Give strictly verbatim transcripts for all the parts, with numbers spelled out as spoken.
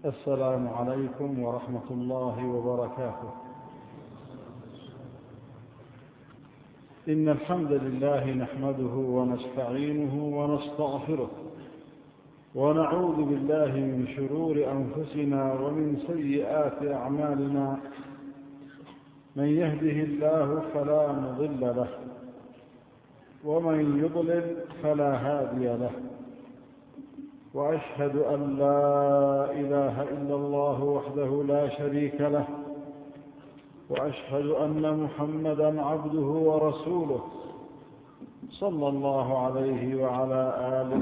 السلام عليكم ورحمة الله وبركاته. إن الحمد لله نحمده ونستعينه ونستغفره ونعوذ بالله من شرور أنفسنا ومن سيئات أعمالنا. من يهده الله فلا مضل له ومن يضلل فلا هادي له، وأشهد أن لا إله إلا الله وحده لا شريك له، وأشهد أن محمدًا عبده ورسوله صلى الله عليه وعلى آله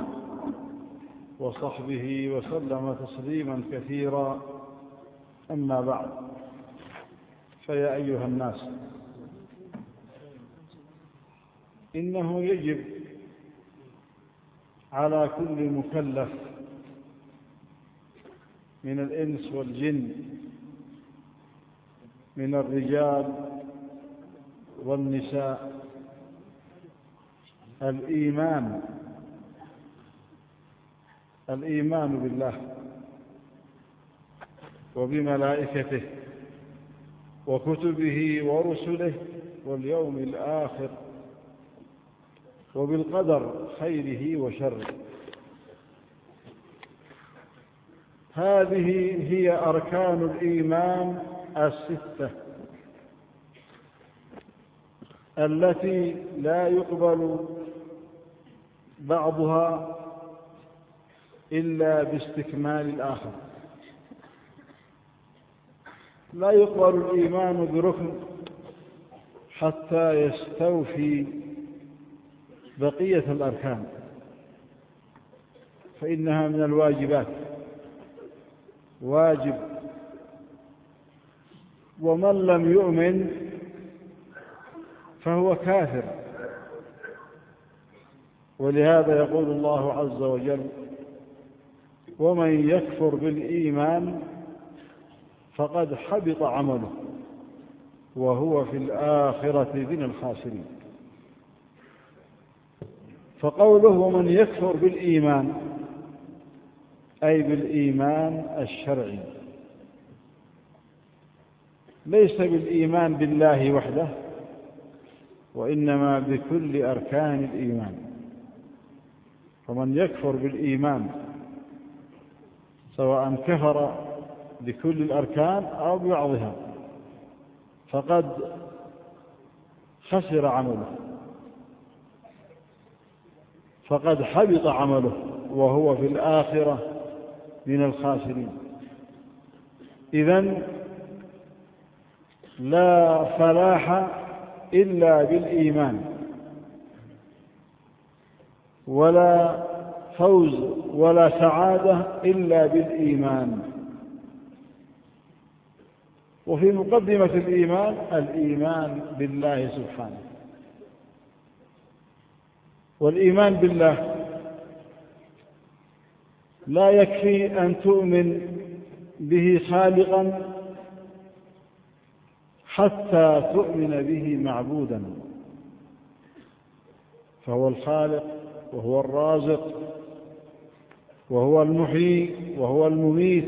وصحبه وسلم تسليمًا كثيرا. أما بعد، فيا أيها الناس، إنه يجب على كل مكلف من الإنس والجن، من الرجال والنساء، الإيمان الإيمان بالله وبملائكته وكتبه ورسله واليوم الآخر وبالقدر خيره وشره. هذه هي أركان الإيمان الستة التي لا يقبل بعضها إلا باستكمال الآخر. لا يقبل الإيمان بركن حتى يستوفي بقية الأركان، فإنها من الواجبات، واجب. ومن لم يؤمن فهو كافر. ولهذا يقول الله عز وجل: ومن يكفر بالإيمان فقد حبط عمله وهو في الآخرة من الخاسرين. فقوله ومن يكفر بالإيمان أي بالإيمان الشرعي، ليس بالإيمان بالله وحده، وإنما بكل أركان الإيمان. فمن يكفر بالإيمان سواء كفر بكل الأركان أو ببعضها فقد خسر عمله، فقد حبط عمله وهو في الآخرة من الخاسرين. إذن لا فلاح إلا بالإيمان، ولا فوز ولا سعادة إلا بالإيمان. وفي مقدمة الإيمان الإيمان بالله سبحانه. والإيمان بالله لا يكفي أن تؤمن به خالقا حتى تؤمن به معبودا، فهو الخالق وهو الرازق وهو المحيي وهو المميت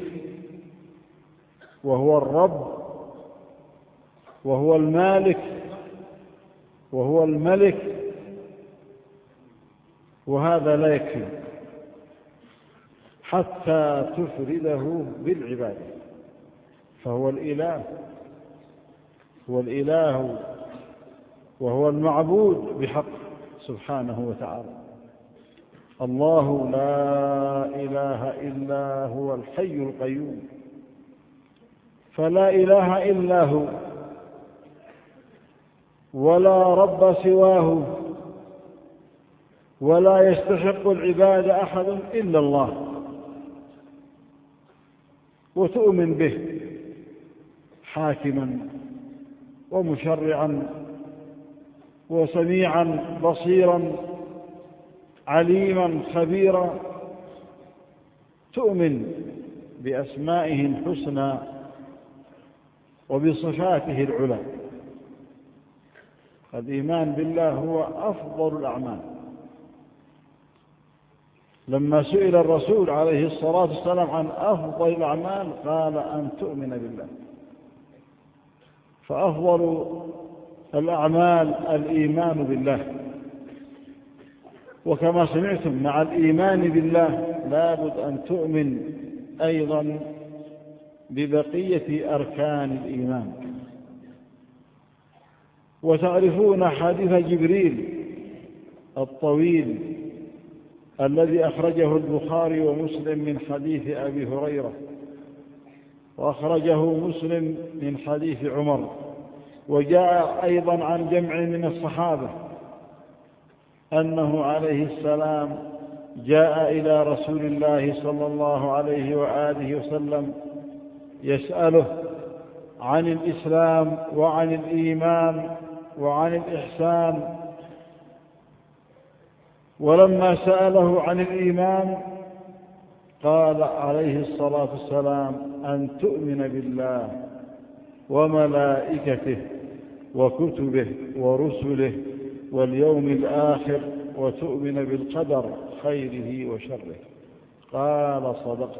وهو الرب وهو المالك وهو الملك. وهذا لا يكفي حتى تفرده بالعبادة، فهو الإله، هو الإله وهو المعبود بحق سبحانه وتعالى. الله لا إله إلا هو الحي القيوم، فلا إله إلا هو ولا رب سواه، ولا يستحق العبادة أحد إلا الله. وتؤمن به حاكما ومشرعا وسميعا بصيرا عليما خبيرا. تؤمن بأسمائه الحسنى وبصفاته العلى. الإيمان بالله هو أفضل الأعمال، لما سئل الرسول عليه الصلاة والسلام عن أفضل الأعمال قال أن تؤمن بالله. فأفضل الأعمال الإيمان بالله. وكما سمعتم مع الإيمان بالله لابد أن تؤمن أيضا ببقية أركان الإيمان. وتعرفون حديث جبريل الطويل الذي أخرجه البخاري ومسلم من حديث أبي هريرة، وأخرجه مسلم من حديث عمر، وجاء أيضا عن جمع من الصحابة أنه عليه السلام جاء إلى رسول الله صلى الله عليه وآله وسلم يسأله عن الإسلام وعن الإيمان وعن الإحسان. ولما سأله عن الإيمان قال عليه الصلاة والسلام أن تؤمن بالله وملائكته وكتبه ورسله واليوم الآخر وتؤمن بالقدر خيره وشره. قال صدقت.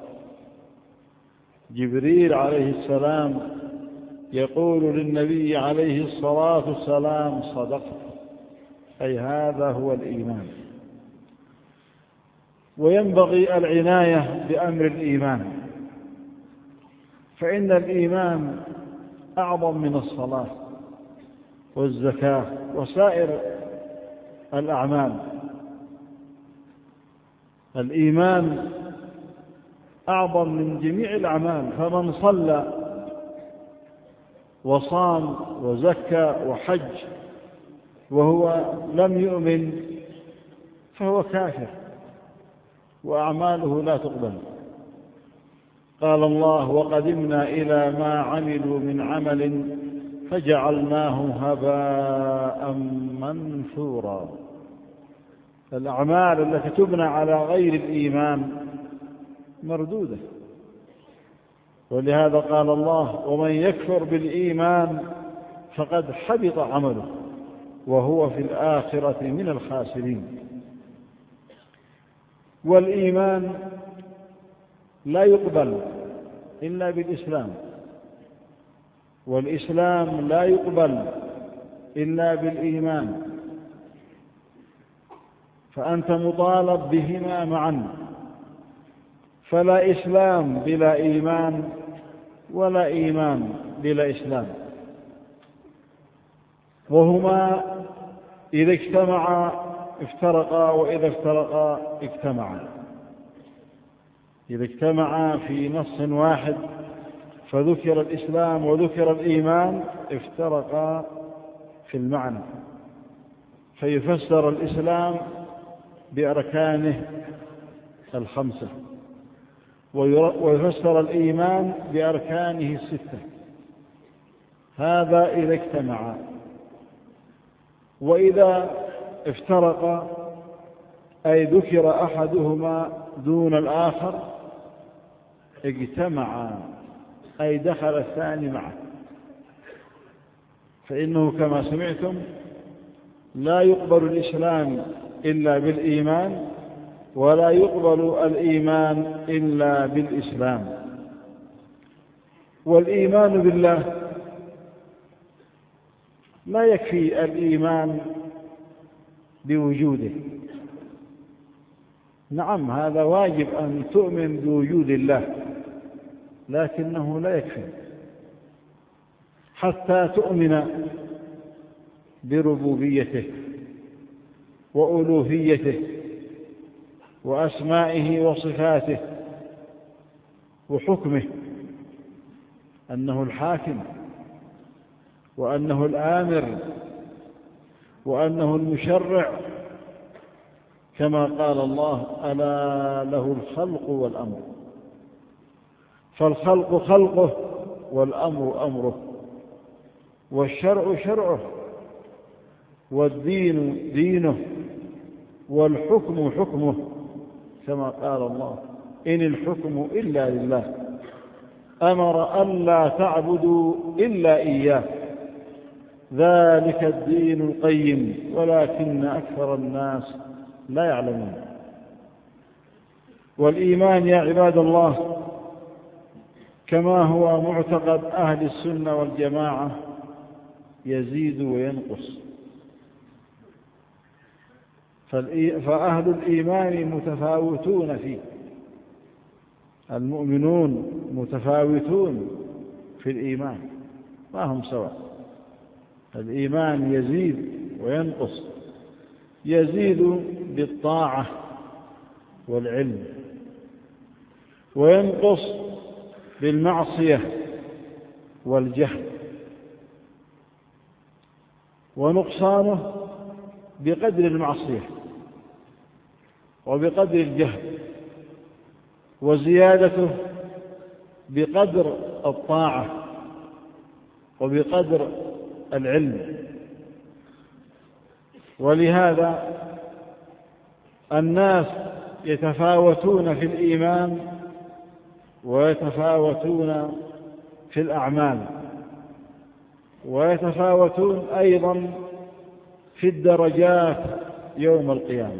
جبريل عليه السلام يقول للنبي عليه الصلاة والسلام صدقت، أي هذا هو الإيمان. وينبغي العناية بأمر الإيمان، فإن الإيمان أعظم من الصلاة والزكاة وسائر الأعمال. الإيمان أعظم من جميع الأعمال، فمن صلى وصام وزكى وحج وهو لم يؤمن فهو كافر وأعماله لا تقبل. قال الله وقدمنا إلى ما عملوا من عمل فجعلناه هباء منثورا. الأعمال التي تبنى على غير الإيمان مردودة. ولهذا قال الله ومن يكفر بالإيمان فقد حبط عمله وهو في الآخرة من الخاسرين. والإيمان لا يقبل إلا بالإسلام، والإسلام لا يقبل إلا بالإيمان، فأنت مطالب بهما معا. فلا إسلام بلا إيمان ولا إيمان بلا إسلام، وهما إذا اجتمعا افترقا وإذا افترقا اجتمعا. إذا اجتمعا في نص واحد فذكر الإسلام وذكر الإيمان افترقا في المعنى، فيفسر الإسلام بأركانه الخمسة ويفسر الإيمان بأركانه الستة. هذا إذا اجتمعا. وإذا افترقا أي ذكر أحدهما دون الآخر اجتمعا أي دخل الثاني معه. فإنه كما سمعتم لا يقبل الإسلام إلا بالإيمان، ولا يقبل الإيمان إلا بالإسلام. والإيمان بالله لا يكفي الإيمان بوجوده. نعم هذا واجب أن تؤمن بوجود الله، لكنه لا يكفي حتى تؤمن بربوبيته وألوهيته وأسمائه وصفاته وحكمه، أنه الحاكم وأنه الآمر وأنه المشرع، كما قال الله ألا له الخلق والأمر. فالخلق خلقه والأمر أمره والشرع شرعه والدين دينه والحكم حكمه، كما قال الله إن الحكم إلا لله أمر ألا تعبدوا إلا إياه ذلك الدين القيم ولكن أكثر الناس لا يعلمون. والإيمان يا عباد الله كما هو معتقد أهل السنة والجماعة يزيد وينقص، فأهل الإيمان متفاوتون فيه، المؤمنون متفاوتون في الإيمان ما هم سواء. الإيمان يزيد وينقص، يزيد بالطاعة والعلم، وينقص بالمعصية والجهل، ونقصانه بقدر المعصية وبقدر الجهل، وزيادته بقدر الطاعة وبقدر العلم. ولهذا الناس يتفاوتون في الإيمان ويتفاوتون في الأعمال، ويتفاوتون أيضا في الدرجات يوم القيامة،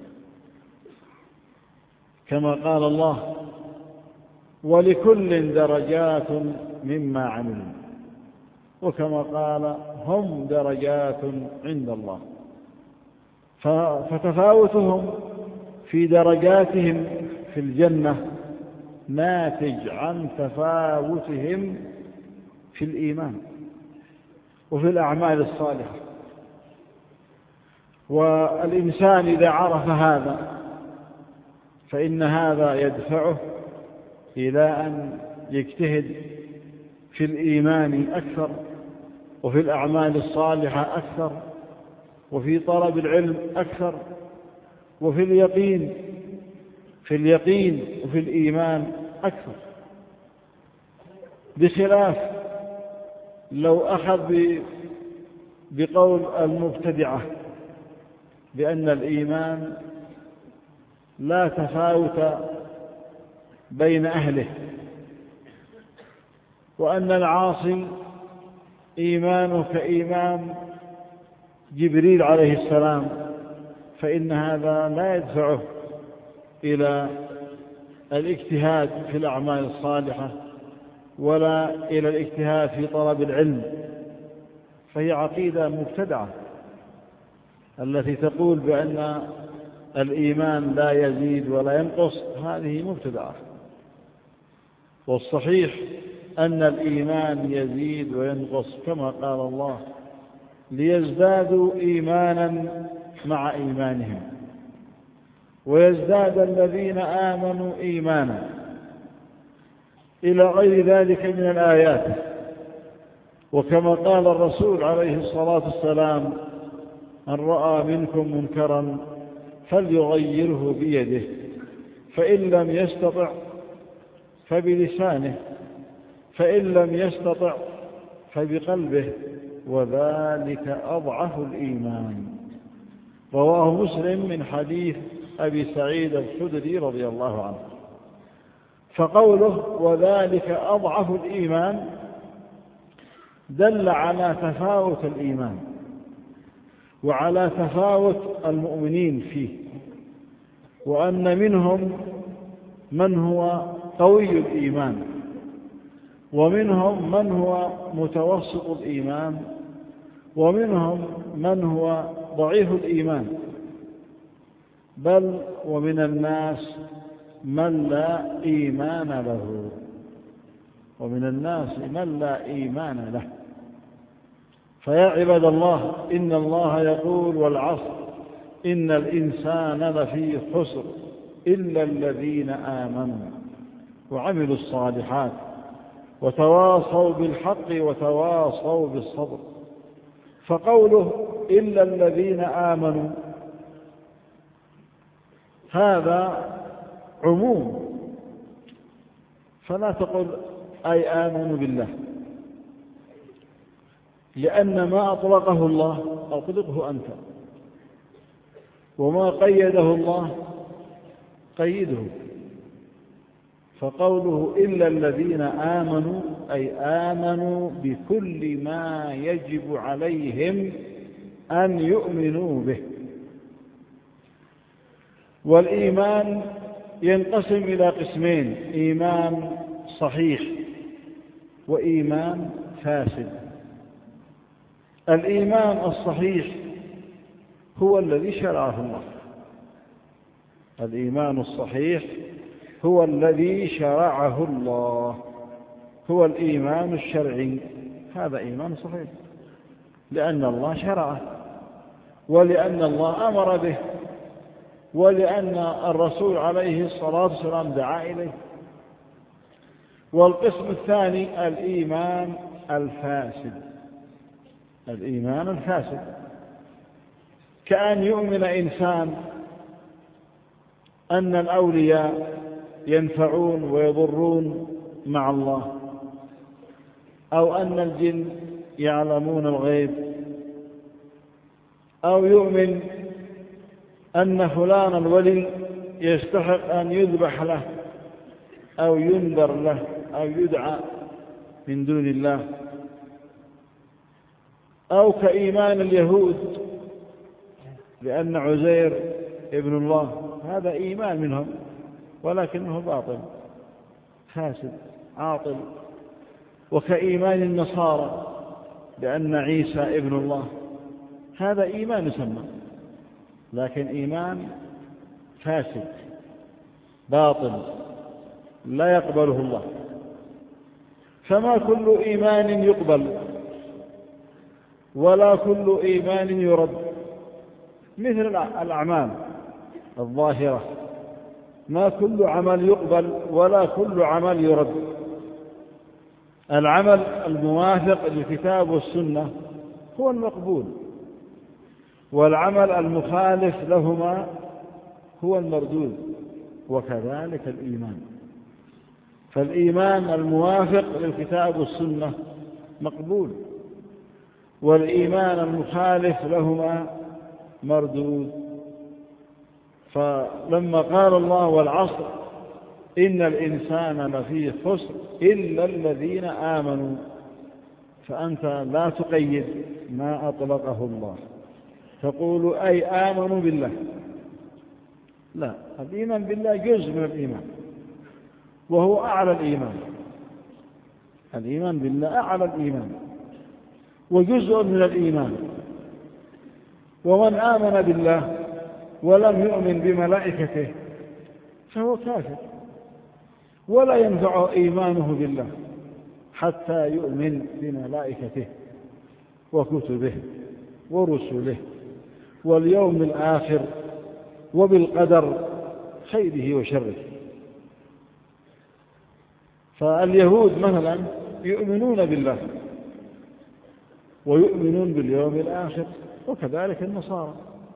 كما قال الله: ولكل درجات مما عملوا، وكما قال: هم درجات عند الله. فتفاوتهم في درجاتهم في الجنة ناتج عن تفاوتهم في الإيمان وفي الأعمال الصالحة. والإنسان إذا عرف هذا فإن هذا يدفعه إلى أن يجتهد في الإيمان أكثر، وفي الأعمال الصالحة أكثر، وفي طلب العلم أكثر، وفي اليقين في اليقين وفي الإيمان أكثر، بخلاف لو أخذ بقول المبتدعة بأن الإيمان لا تفاوت بين أهله، وأن العاصي إيمانه كإيمان جبريل عليه السلام، فإن هذا لا يدفعه إلى الاجتهاد في الأعمال الصالحة ولا إلى الاجتهاد في طلب العلم. فهي عقيدة مبتدعة التي تقول بأن الإيمان لا يزيد ولا ينقص، هذه مبتدعة. والصحيح أن الإيمان يزيد وينقص كما قال الله: ليزدادوا إيمانا مع إيمانهم ويزداد الذين آمنوا إيمانا، إلى غير ذلك من الآيات. وكما قال الرسول عليه الصلاة والسلام: من رأى منكم منكرا فليغيره بيده، فإن لم يستطع فبلسانه، فإن لم يستطع فبقلبه، وذلك أضعف الإيمان. رواه مسلم من حديث أبي سعيد الخدري رضي الله عنه. فقوله وذلك أضعف الإيمان دل على تفاوت الإيمان وعلى تفاوت المؤمنين فيه، وأن منهم من هو قوي الإيمان، ومنهم من هو متوسط الإيمان، ومنهم من هو ضعيف الإيمان، بل ومن الناس من لا إيمان له ومن الناس من لا إيمان له. فيا عباد الله، إن الله يقول: والعصر إن الإنسان لفي خسر إلا الذين آمنوا وعملوا الصالحات وتواصوا بالحق وتواصوا بالصبر. فقوله إلا الذين آمنوا هذا عموم، فلا تقل أي آمنوا بالله، لأن ما أطلقه الله أطلقه أنت، وما قيده الله قيده. فقوله إلا الذين آمنوا أي آمنوا بكل ما يجب عليهم أن يؤمنوا به. والإيمان ينقسم إلى قسمين: إيمان صحيح وإيمان فاسد. الإيمان الصحيح هو الذي شرعه الله. الإيمان الصحيح هو الذي شرعه الله، هو الإيمان الشرعي. هذا إيمان صحيح لأن الله شرعه، ولأن الله أمر به، ولأن الرسول عليه الصلاة والسلام دعا إليه. والقسم الثاني الإيمان الفاسد. الإيمان الفاسد كأن يؤمن إنسان أن الأولياء ينفعون ويضرون مع الله، أو أن الجن يعلمون الغيب، أو يؤمن أن فلان الولي يستحق أن يذبح له أو ينذر له أو يدعى من دون الله، أو كإيمان اليهود بأن عزير ابن الله. هذا إيمان منهم ولكنه باطل فاسد عاطل. وكإيمان النصارى بأن عيسى ابن الله. هذا إيمان يسمى لكن إيمان فاسد باطل لا يقبله الله. فما كل إيمان يقبل ولا كل إيمان يرد، مثل الأعمال الظاهرة، ما كل عمل يقبل ولا كل عمل يرد. العمل الموافق للكتاب والسنة هو المقبول، والعمل المخالف لهما هو المردود. وكذلك الإيمان، فالإيمان الموافق للكتاب والسنة مقبول، والإيمان المخالف لهما مردود. فلما قال الله والعصر إن الإنسان لفي خسر إلا الذين آمنوا، فأنت لا تقيد ما أطلقه الله تقول أي آمنوا بالله. لا، الإيمان بالله جزء من الإيمان وهو أعلى الإيمان. الإيمان بالله أعلى الإيمان وجزء من الإيمان. ومن آمن بالله ولم يؤمن بملائكته فهو كافر، ولا ينفع إيمانه بالله حتى يؤمن بملائكته وكتبه ورسله واليوم الآخر وبالقدر خيره وشره. فاليهود مثلا يؤمنون بالله ويؤمنون باليوم الآخر، وكذلك النصارى،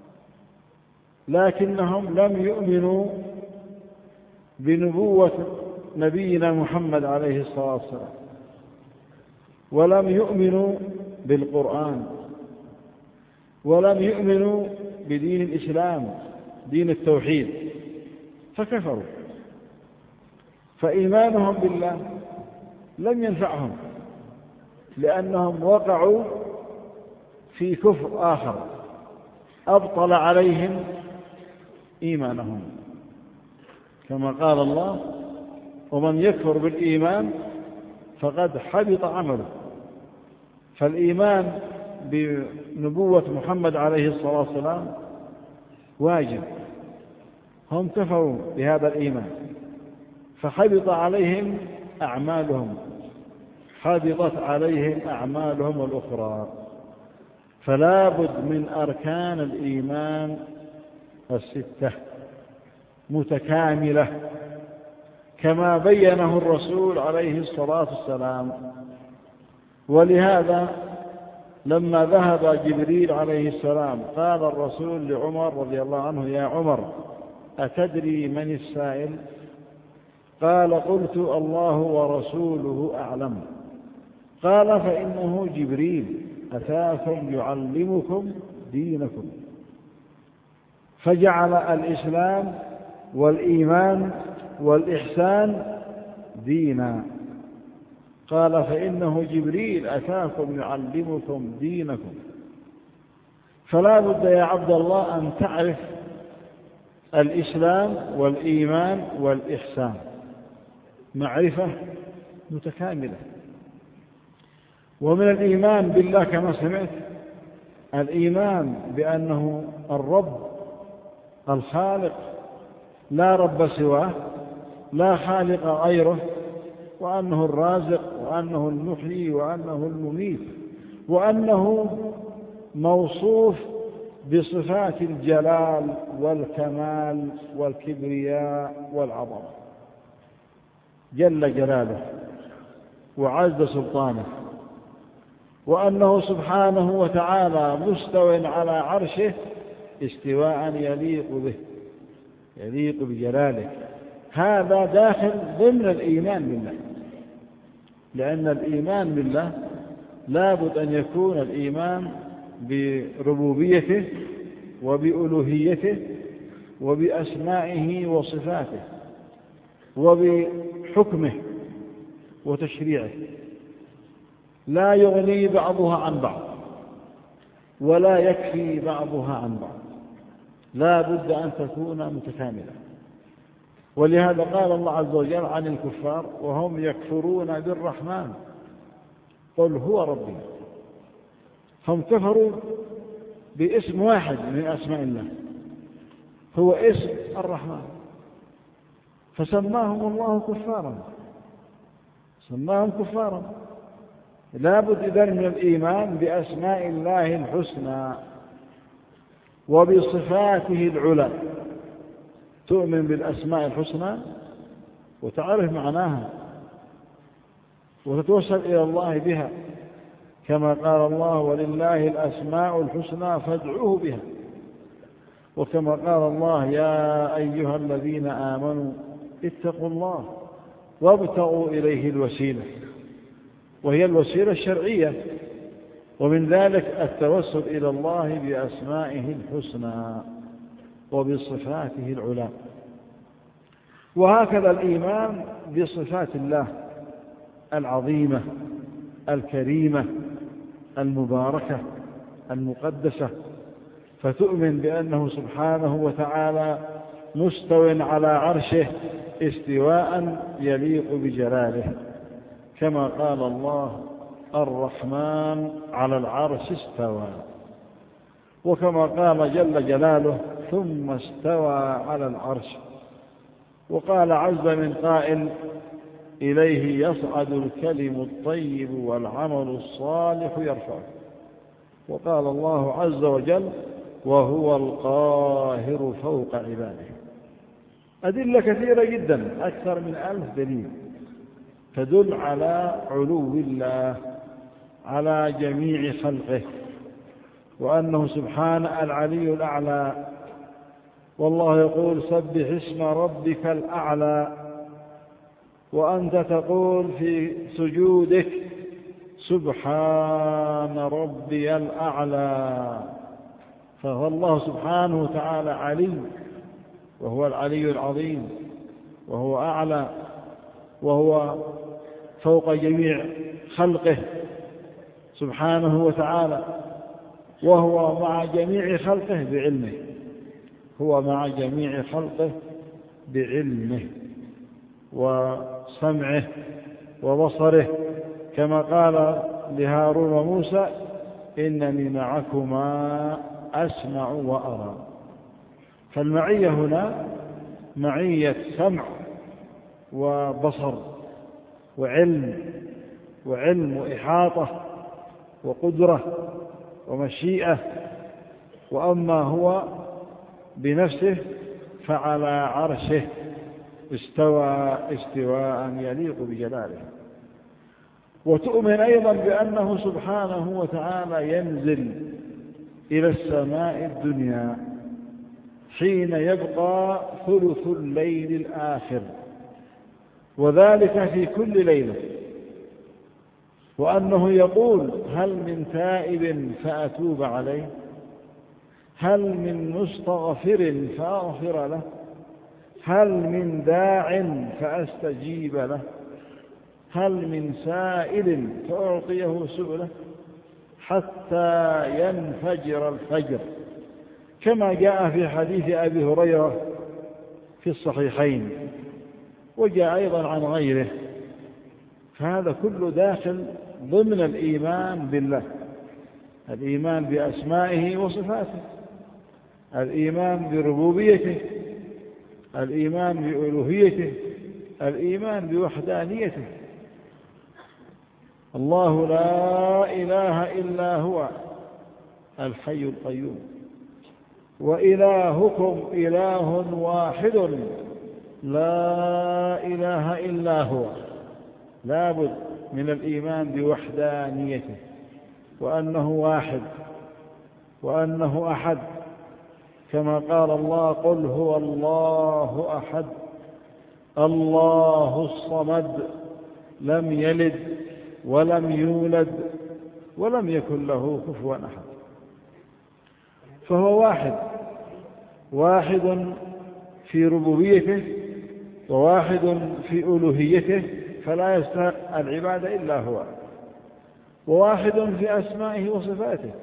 لكنهم لم يؤمنوا بنبوة نبينا محمد عليه الصلاة والسلام، ولم يؤمنوا بالقرآن، ولم يؤمنوا بدين الإسلام دين التوحيد، فكفروا. فإيمانهم بالله لم ينفعهم لأنهم وقعوا في كفر آخر أبطل عليهم إيمانهم، كما قال الله ومن يكفر بالإيمان فقد حبط عمله. فالإيمان بنبوة محمد عليه الصلاة والسلام واجب، هم كفروا بهذا الإيمان فحبط عليهم أعمالهم، حبطت عليهم أعمالهم الأخرى. فلا بد من أركان الإيمان الستة متكاملة كما بينه الرسول عليه الصلاة والسلام. ولهذا لما ذهب جبريل عليه السلام قال الرسول لعمر رضي الله عنه يا عمر أتدري من السائل؟ قال قلت الله ورسوله أعلم. قال فإنه جبريل أتاكم يعلمكم دينكم. فجعل الإسلام والإيمان والإحسان دينا. قال فإنه جبريل أتاكم يعلمكم دينكم. فلا بد يا عبد الله أن تعرف الإسلام والإيمان والإحسان، معرفة متكاملة. ومن الإيمان بالله كما سمعت الإيمان بأنه الرب الخالق، لا رب سواه، لا خالق غيره، وأنه الرازق، وأنه المحيي، وأنه المميت، وأنه موصوف بصفات الجلال والكمال والكبرياء والعظمة جل جلاله وعز سلطانه، وأنه سبحانه وتعالى مستو على عرشه استواء يليق به، يليق بجلاله. هذا داخل ضمن الإيمان بالله، لأن الإيمان بالله لا بد أن يكون الإيمان بربوبيته وبألوهيته وبأسمائه وصفاته وبحكمه وتشريعه، لا يغني بعضها عن بعض ولا يكفي بعضها عن بعض، لا بد أن تكون متكاملة. ولهذا قال الله عز وجل عن الكفار وهم يكفرون بالرحمن قل هو ربي، هم كفروا باسم واحد من أسماء الله هو اسم الرحمن، فسماهم الله كفارا، سماهم كفارا. لا بد إذن من الإيمان بأسماء الله الحسنى وبصفاته العلى، تؤمن بالأسماء الحسنى وتعرف معناها وتتوسل إلى الله بها، كما قال الله ولله الأسماء الحسنى فادعوه بها، وكما قال الله يا أيها الذين آمنوا اتقوا الله وابتغوا إليه الوسيلة، وهي الوسيلة الشرعية، ومن ذلك التوسل إلى الله بأسمائه الحسنى وبصفاته العلى. وهكذا الإيمان بصفات الله العظيمة الكريمة المباركة المقدسة، فتؤمن بأنه سبحانه وتعالى مستو على عرشه استواء يليق بجلاله، كما قال الله الرحمن على العرش استوى، وكما قال جل جلاله ثم استوى على العرش. وقال عز من قائل إليه يصعد الكلم الطيب والعمل الصالح يرفعه. وقال الله عز وجل وهو القاهر فوق عباده. أدلة كثيرة جدا، أكثر من ألف دليل تدل على علو الله على جميع خلقه، وأنه سبحانه العلي الأعلى. والله يقول سبح اسم ربك الأعلى، وأنت تقول في سجودك سبحان ربي الأعلى. فهو الله سبحانه وتعالى علي، وهو العلي العظيم، وهو أعلى، وهو فوق جميع خلقه سبحانه وتعالى، وهو مع جميع خلقه بعلمه، هو مع جميع خلقه بعلمه وسمعه وبصره، كما قال لهارون وموسى إنني معكما أسمع وأرى. فالمعية هنا معية سمع وبصر وعلم وعلم وإحاطة وقدرة ومشيئة. وأما هو بنفسه فعلى عرشه استوى استواء يليق بجلاله. وتؤمن أيضا بأنه سبحانه وتعالى ينزل إلى السماء الدنيا حين يبقى ثلث الليل الآخر، وذلك في كل ليلة، وأنه يقول هل من تائب فأتوب عليه، هل من مستغفر فأغفر له، هل من داع فأستجيب له، هل من سائل فأعطيه سؤله، حتى ينفجر الفجر، كما جاء في حديث أبي هريرة في الصحيحين، وجاء أيضا عن غيره. فهذا كله داخل ضمن الإيمان بالله، الإيمان بأسمائه وصفاته، الإيمان بربوبيته، الإيمان بألوهيته، الإيمان بوحدانيته. الله لا إله إلا هو الحي القيوم، وإلهكم إله واحد لا إله إلا هو. لا بد من الإيمان بوحدانيته، وأنه واحد، وأنه أحد، كما قال الله: قل هو الله أحد الله الصمد لم يلد ولم يولد ولم يكن له كفوا أحد. فهو واحد، واحد في ربوبيته، وواحد في ألوهيته، فلا يستحق العبادة إلا هو، وواحد في أسمائه وصفاته،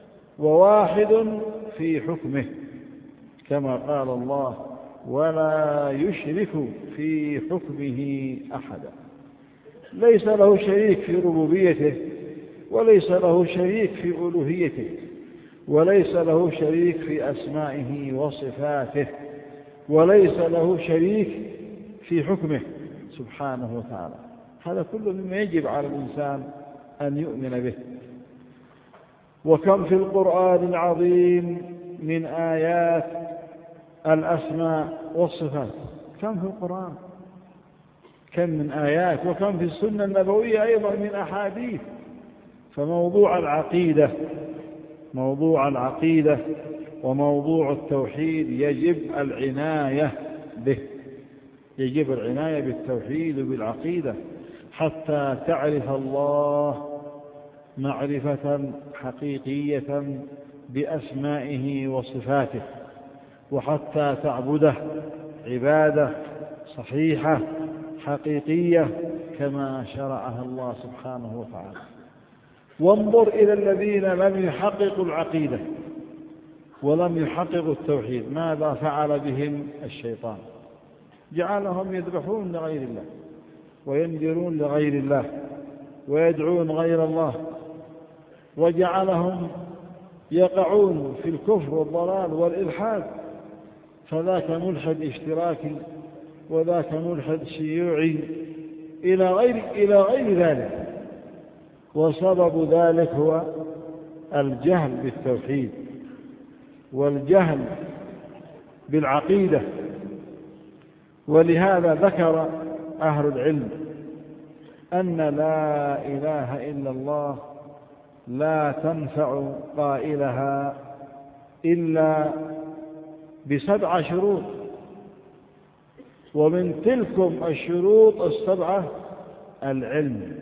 وواحد في حكمه، كما قال الله: ولا يشرك في حكمه أحدا. ليس له شريك في ربوبيته، وليس له شريك في ألوهيته، وليس له شريك في أسمائه وصفاته، وليس له شريك في حكمه سبحانه وتعالى. هذا كله مما يجب على الإنسان أن يؤمن به. وكم في القرآن العظيم من آيات الأسماء والصفات، كم في القرآن، كم من آيات، وكم في السنة النبوية أيضا من أحاديث. فموضوع العقيدة موضوع العقيدة وموضوع التوحيد يجب العناية به، يجب العناية بالتوحيد وبالعقيدة حتى تعرف الله معرفة حقيقية بأسمائه وصفاته، وحتى تعبده عبادة صحيحة حقيقية كما شرعها الله سبحانه وتعالى. وانظر إلى الذين لم يحققوا العقيدة ولم يحققوا التوحيد، ماذا فعل بهم الشيطان؟ جعلهم يذبحون لغير الله، وينذرون لغير الله، ويدعون غير الله، وجعلهم يقعون في الكفر والضلال والإلحاد، فذاك ملحد اشتراكي، وذاك ملحد شيوعي، إلى غير إلى غير ذلك. وسبب ذلك هو الجهل بالتوحيد والجهل بالعقيدة. ولهذا ذكر أهل العلم أن لا إله إلا الله لا تنفع قائلها إلا بسبع شروط، ومن تلكم الشروط السبعة العلم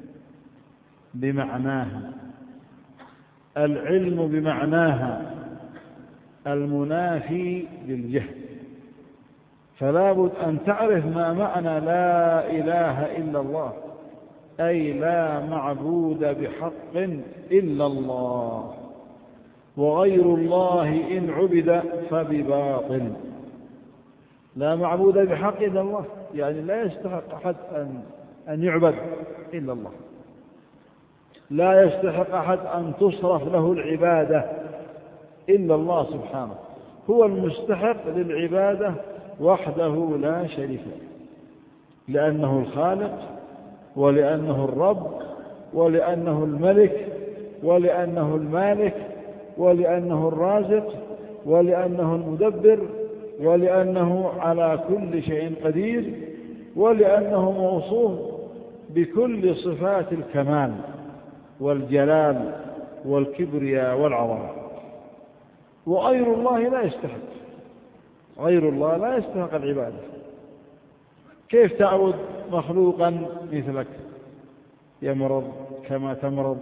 بمعناها، العلم بمعناها المنافي للجهل. فلا بد أن تعرف ما معنى لا إله إلا الله، أي لا معبود بحق إلا الله، وغير الله إن عبد فبباطل. لا معبود بحق إلا الله، يعني لا يستحق أحد أن أن يعبد إلا الله، لا يستحق أحد أن تصرف له العبادة إلا الله سبحانه، هو المستحق للعبادة وحده لا شريك له، لأنه الخالق، ولأنه الرب، ولأنه الملك، ولأنه المالك، ولأنه الرازق، ولأنه المدبر، ولأنه على كل شيء قدير، ولأنه موصوف بكل صفات الكمال والجلال والكبرياء والعظمة. وغير الله لا يستحق، غير الله لا يستحق العبادة. كيف تعبد مخلوقا مثلك يمرض كما تمرض،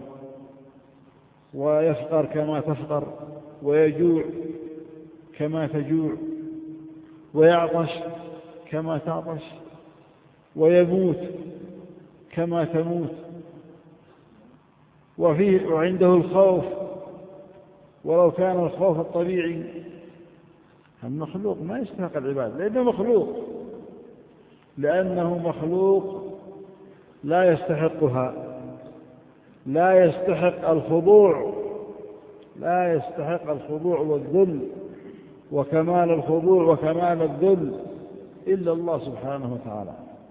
ويفقر كما تفقر، ويجوع كما تجوع، ويعطش كما تعطش، ويموت كما تموت، وفيه وعنده الخوف ولو كان الخوف الطبيعي؟ المخلوق ما يستحق العبادة لأنه مخلوق، لأنه مخلوق لا يستحقها، لا يستحق الخضوع، لا يستحق الخضوع والذل وكمال الخضوع وكمال الذل إلا الله سبحانه وتعالى.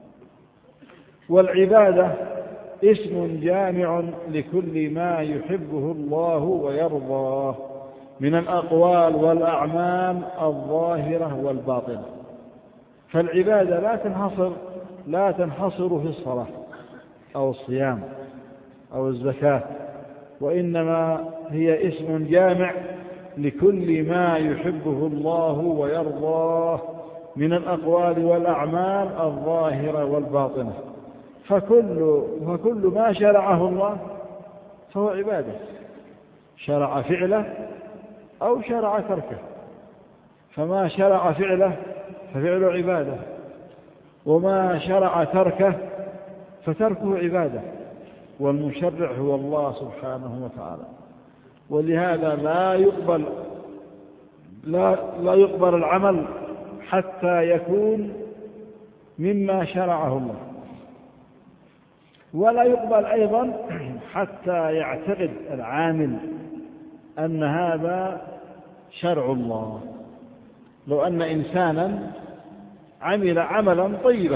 والعبادة اسم جامع لكل ما يحبه الله ويرضاه من الأقوال والأعمال الظاهرة والباطنة. فالعبادة لا تنحصر لا تنحصر في الصلاة أو الصيام أو الزكاة، وإنما هي اسم جامع لكل ما يحبه الله ويرضاه من الأقوال والأعمال الظاهرة والباطنة. فكل, فكل ما شرعه الله فهو عبادة، شرع فعله أو شرع تركه. فما شرع فعله ففعله عبادة، وما شرع تركه فتركه عبادة، والمشرع هو الله سبحانه وتعالى. ولهذا لا يقبل لا, لا يقبل العمل حتى يكون مما شرعه الله، ولا يقبل أيضا حتى يعتقد العامل أن هذا شرع الله. لو أن إنسانا عمل عملا طيبا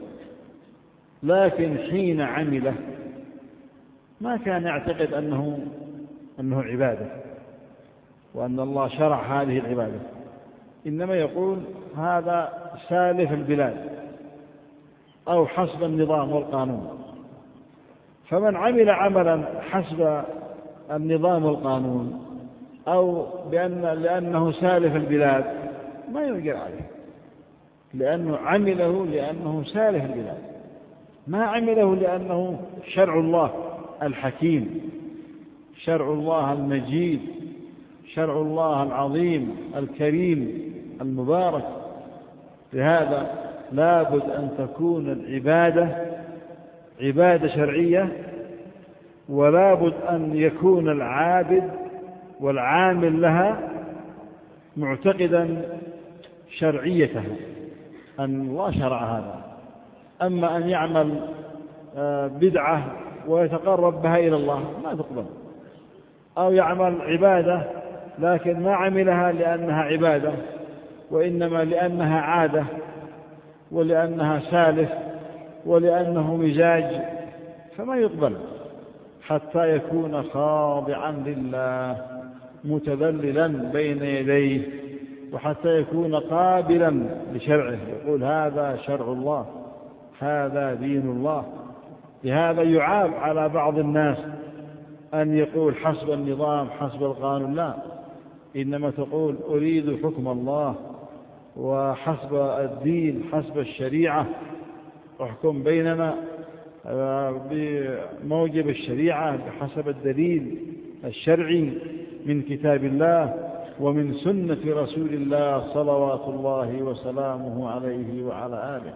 لكن حين عمله ما كان يعتقد أنه أنه عبادة وأن الله شرع هذه العبادة، إنما يقول هذا سالف البلاد أو حسب النظام والقانون. فمن عمل عملا حسب النظام والقانون أو بأن لأنه سالف البلاد ما ينكر عليه، لأنه عمله لأنه سالف البلاد، ما عمله لأنه شرع الله الحكيم، شرع الله المجيد، شرع الله العظيم الكريم المبارك. لهذا لابد أن تكون العبادة عبادة شرعية، ولابد أن يكون العابد والعامل لها معتقدا شرعيتها، أن الله شرع هذا. أما أن يعمل بدعة ويتقرب بها إلى الله ما تقبل، أو يعمل عبادة لكن ما عملها لأنها عبادة وإنما لأنها عادة ولأنها سالف ولأنه مزاج، فما يقبل حتى يكون خاضعا لله متذللا بين يديه، وحتى يكون قابلا لشرعه، يقول هذا شرع الله، هذا دين الله. لهذا يعاب على بعض الناس أن يقول حسب النظام حسب القانون، لا، إنما تقول أريد حكم الله وحسب الدين حسب الشريعة، احكم بيننا بموجب الشريعة بحسب الدليل الشرعي من كتاب الله ومن سنة رسول الله صلوات الله وسلامه عليه وعلى آله.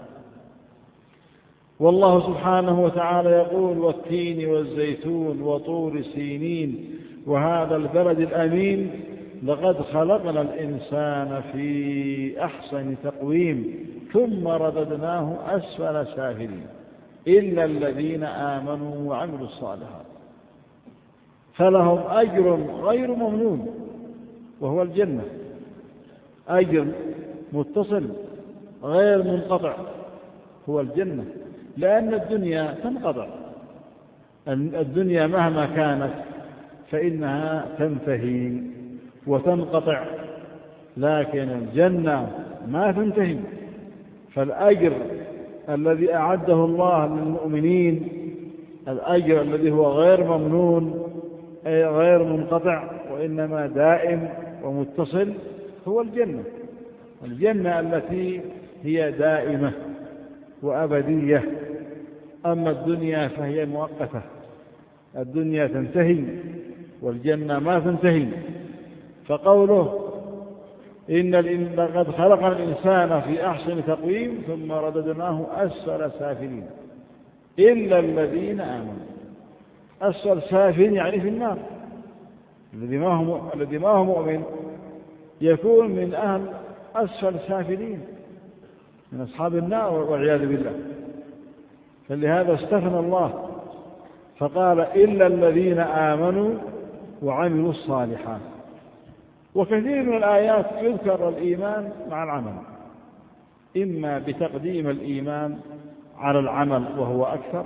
والله سبحانه وتعالى يقول والتين والزيتون وطور سينين وهذا البلد الأمين لقد خلقنا الإنسان في أحسن تقويم ثم رددناه أسفل سافلين إلا الذين آمنوا وعملوا الصالحات فلهم أجر غير ممنون وهو الجنة، أجر متصل غير منقطع هو الجنة. لأن الدنيا تنقطع، الدنيا مهما كانت فإنها تنتهي وتنقطع، لكن الجنة ما تنتهي. فالأجر الذي أعده الله للمؤمنين، الأجر الذي هو غير ممنون أي غير منقطع وإنما دائم ومتصل هو الجنة، الجنة التي هي دائمة وأبدية. أما الدنيا فهي مؤقتة، الدنيا تنتهي والجنة ما تنتهي. فقوله إن لقد خلق الإنسان في أحسن تقويم ثم رددناه أسفل سافلين إلا الذين آمنوا. أسفل سافلين يعني في النار، الذي ما هو الذي ما هو مؤمن يكون من أهل أسفل سافلين من أصحاب النار والعياذ بالله. فلهذا استثنى الله فقال إلا الذين آمنوا وعملوا الصالحات. وكثير من الآيات يذكر الإيمان مع العمل، إما بتقديم الإيمان على العمل وهو أكثر،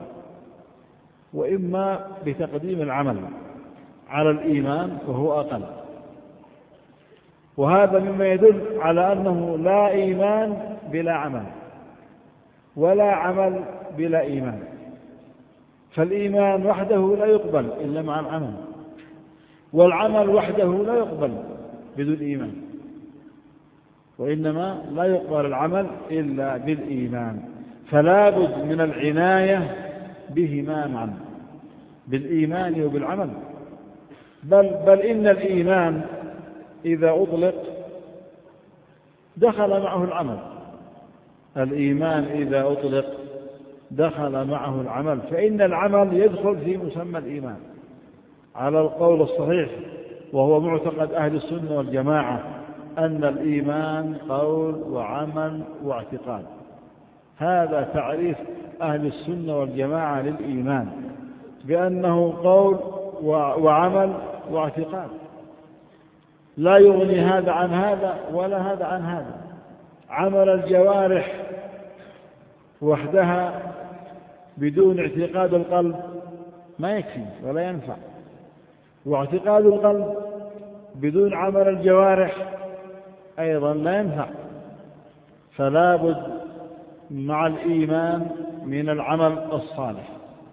وإما بتقديم العمل على الإيمان وهو أقل. وهذا مما يدل على أنه لا إيمان بلا عمل، ولا عمل بلا إيمان. فالإيمان وحده لا يقبل إلا مع العمل، والعمل وحده لا يقبل بدون إيمان، وإنما لا يقبل العمل إلا بالإيمان. فلا بد من العناية بهما معا، بالإيمان وبالعمل. بل, بل إن الإيمان إذا أطلق دخل معه العمل. الإيمان إذا أطلق دخل معه العمل، فإن العمل يدخل في مسمى الإيمان على القول الصحيح، وهو معتقد أهل السنة والجماعة، أن الإيمان قول وعمل واعتقاد. هذا تعريف أهل السنة والجماعة للإيمان، بأنه قول وعمل واعتقاد، لا يغني هذا عن هذا ولا هذا عن هذا. عمل الجوارح وحدها بدون اعتقاد القلب ما يكفي ولا ينفع، واعتقاد القلب بدون عمل الجوارح أيضا لا ينفع. فلا بد مع الإيمان من العمل الصالح،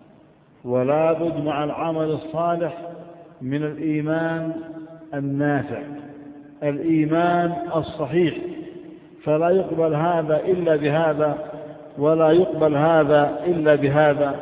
ولا بد مع العمل الصالح من الإيمان النافع، الإيمان الصحيح. فلا يقبل هذا إلا بهذا، ولا يقبل هذا إلا بهذا.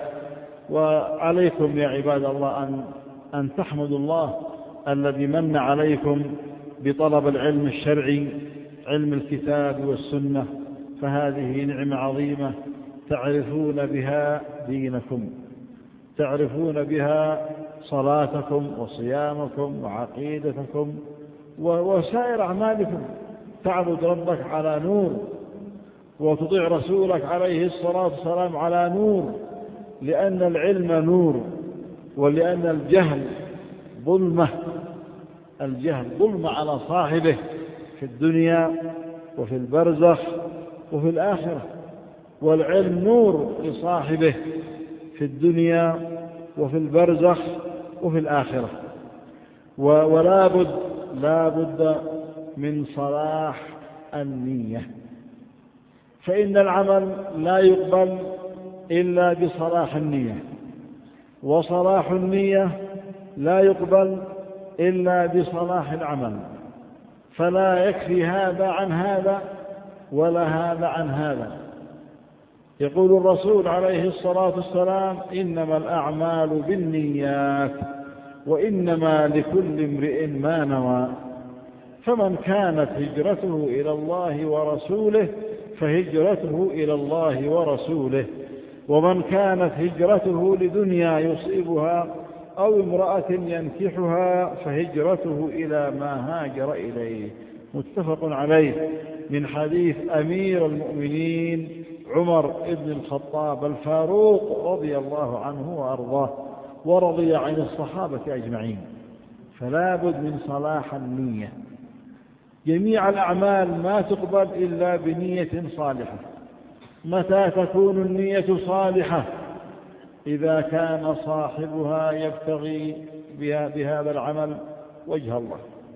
وعليكم يا عباد الله أن, أن تحمدوا الله الذي من عليكم بطلب العلم الشرعي، علم الكتاب والسنة، فهذه نعمة عظيمة تعرفون بها دينكم، تعرفون بها صلاتكم وصيامكم وعقيدتكم وسائر أعمالكم. تعبد ربك على نور، وتطيع رسولك عليه الصلاة والسلام على نور، لأن العلم نور، ولأن الجهل ظلمة. الجهل ظلمة على صاحبه في الدنيا وفي البرزخ وفي الآخرة، والعلم نور لصاحبه في الدنيا وفي البرزخ وفي الآخرة. ولا بد لا بد من صلاح النية، فإن العمل لا يقبل إلا بصلاح النية، وصلاح النية لا يقبل إلا بصلاح العمل. فلا يكفي هذا عن هذا ولا هذا عن هذا. يقول الرسول عليه الصلاة والسلام: إنما الأعمال بالنيات وإنما لكل امرئ ما نوى. فمن كانت هجرته إلى الله ورسوله فهجرته إلى الله ورسوله، ومن كانت هجرته لدنيا يصيبها أو امرأة ينكحها فهجرته إلى ما هاجر إليه. متفق عليه، من حديث أمير المؤمنين عمر بن الخطاب الفاروق رضي الله عنه وأرضاه، ورضي عن الصحابة أجمعين. فلا بد من صلاح النية. جميع الأعمال ما تقبل إلا بنية صالحة. متى تكون النية صالحة؟ إذا كان صاحبها يبتغي بهذا العمل وجه الله.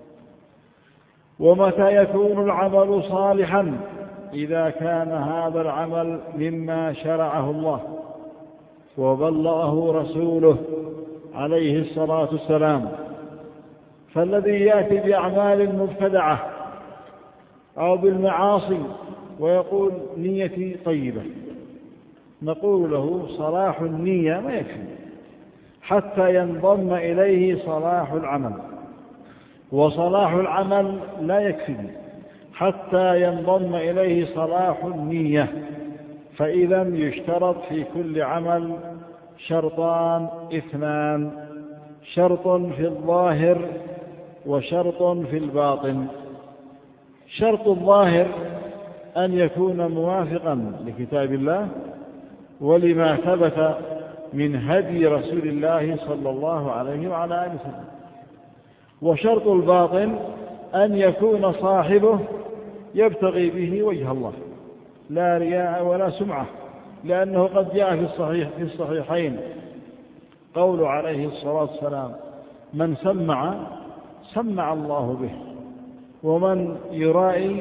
ومتى يكون العمل صالحا؟ إذا كان هذا العمل مما شرعه الله وبلغه رسوله عليه الصلاة والسلام. فالذي يأتي بأعمال مبتدعة أو بالمعاصي ويقول نيتي طيبة، نقول له صلاح النية ما يكفي حتى ينضم إليه صلاح العمل، وصلاح العمل لا يكفي حتى ينضم إليه صلاح النية. فإذا يشترط في كل عمل شرطان اثنان: شرط في الظاهر وشرط في الباطن. شرط الظاهر أن يكون موافقا لكتاب الله ولما ثبت من هدي رسول الله صلى الله عليه وعلى آله وسلم. وشرط الباطن أن يكون صاحبه يبتغي به وجه الله لا رياء ولا سمعة، لأنه قد جاء في الصحيح في الصحيحين قول عليه الصلاة والسلام: من سمع سمع الله به، ومن يرائي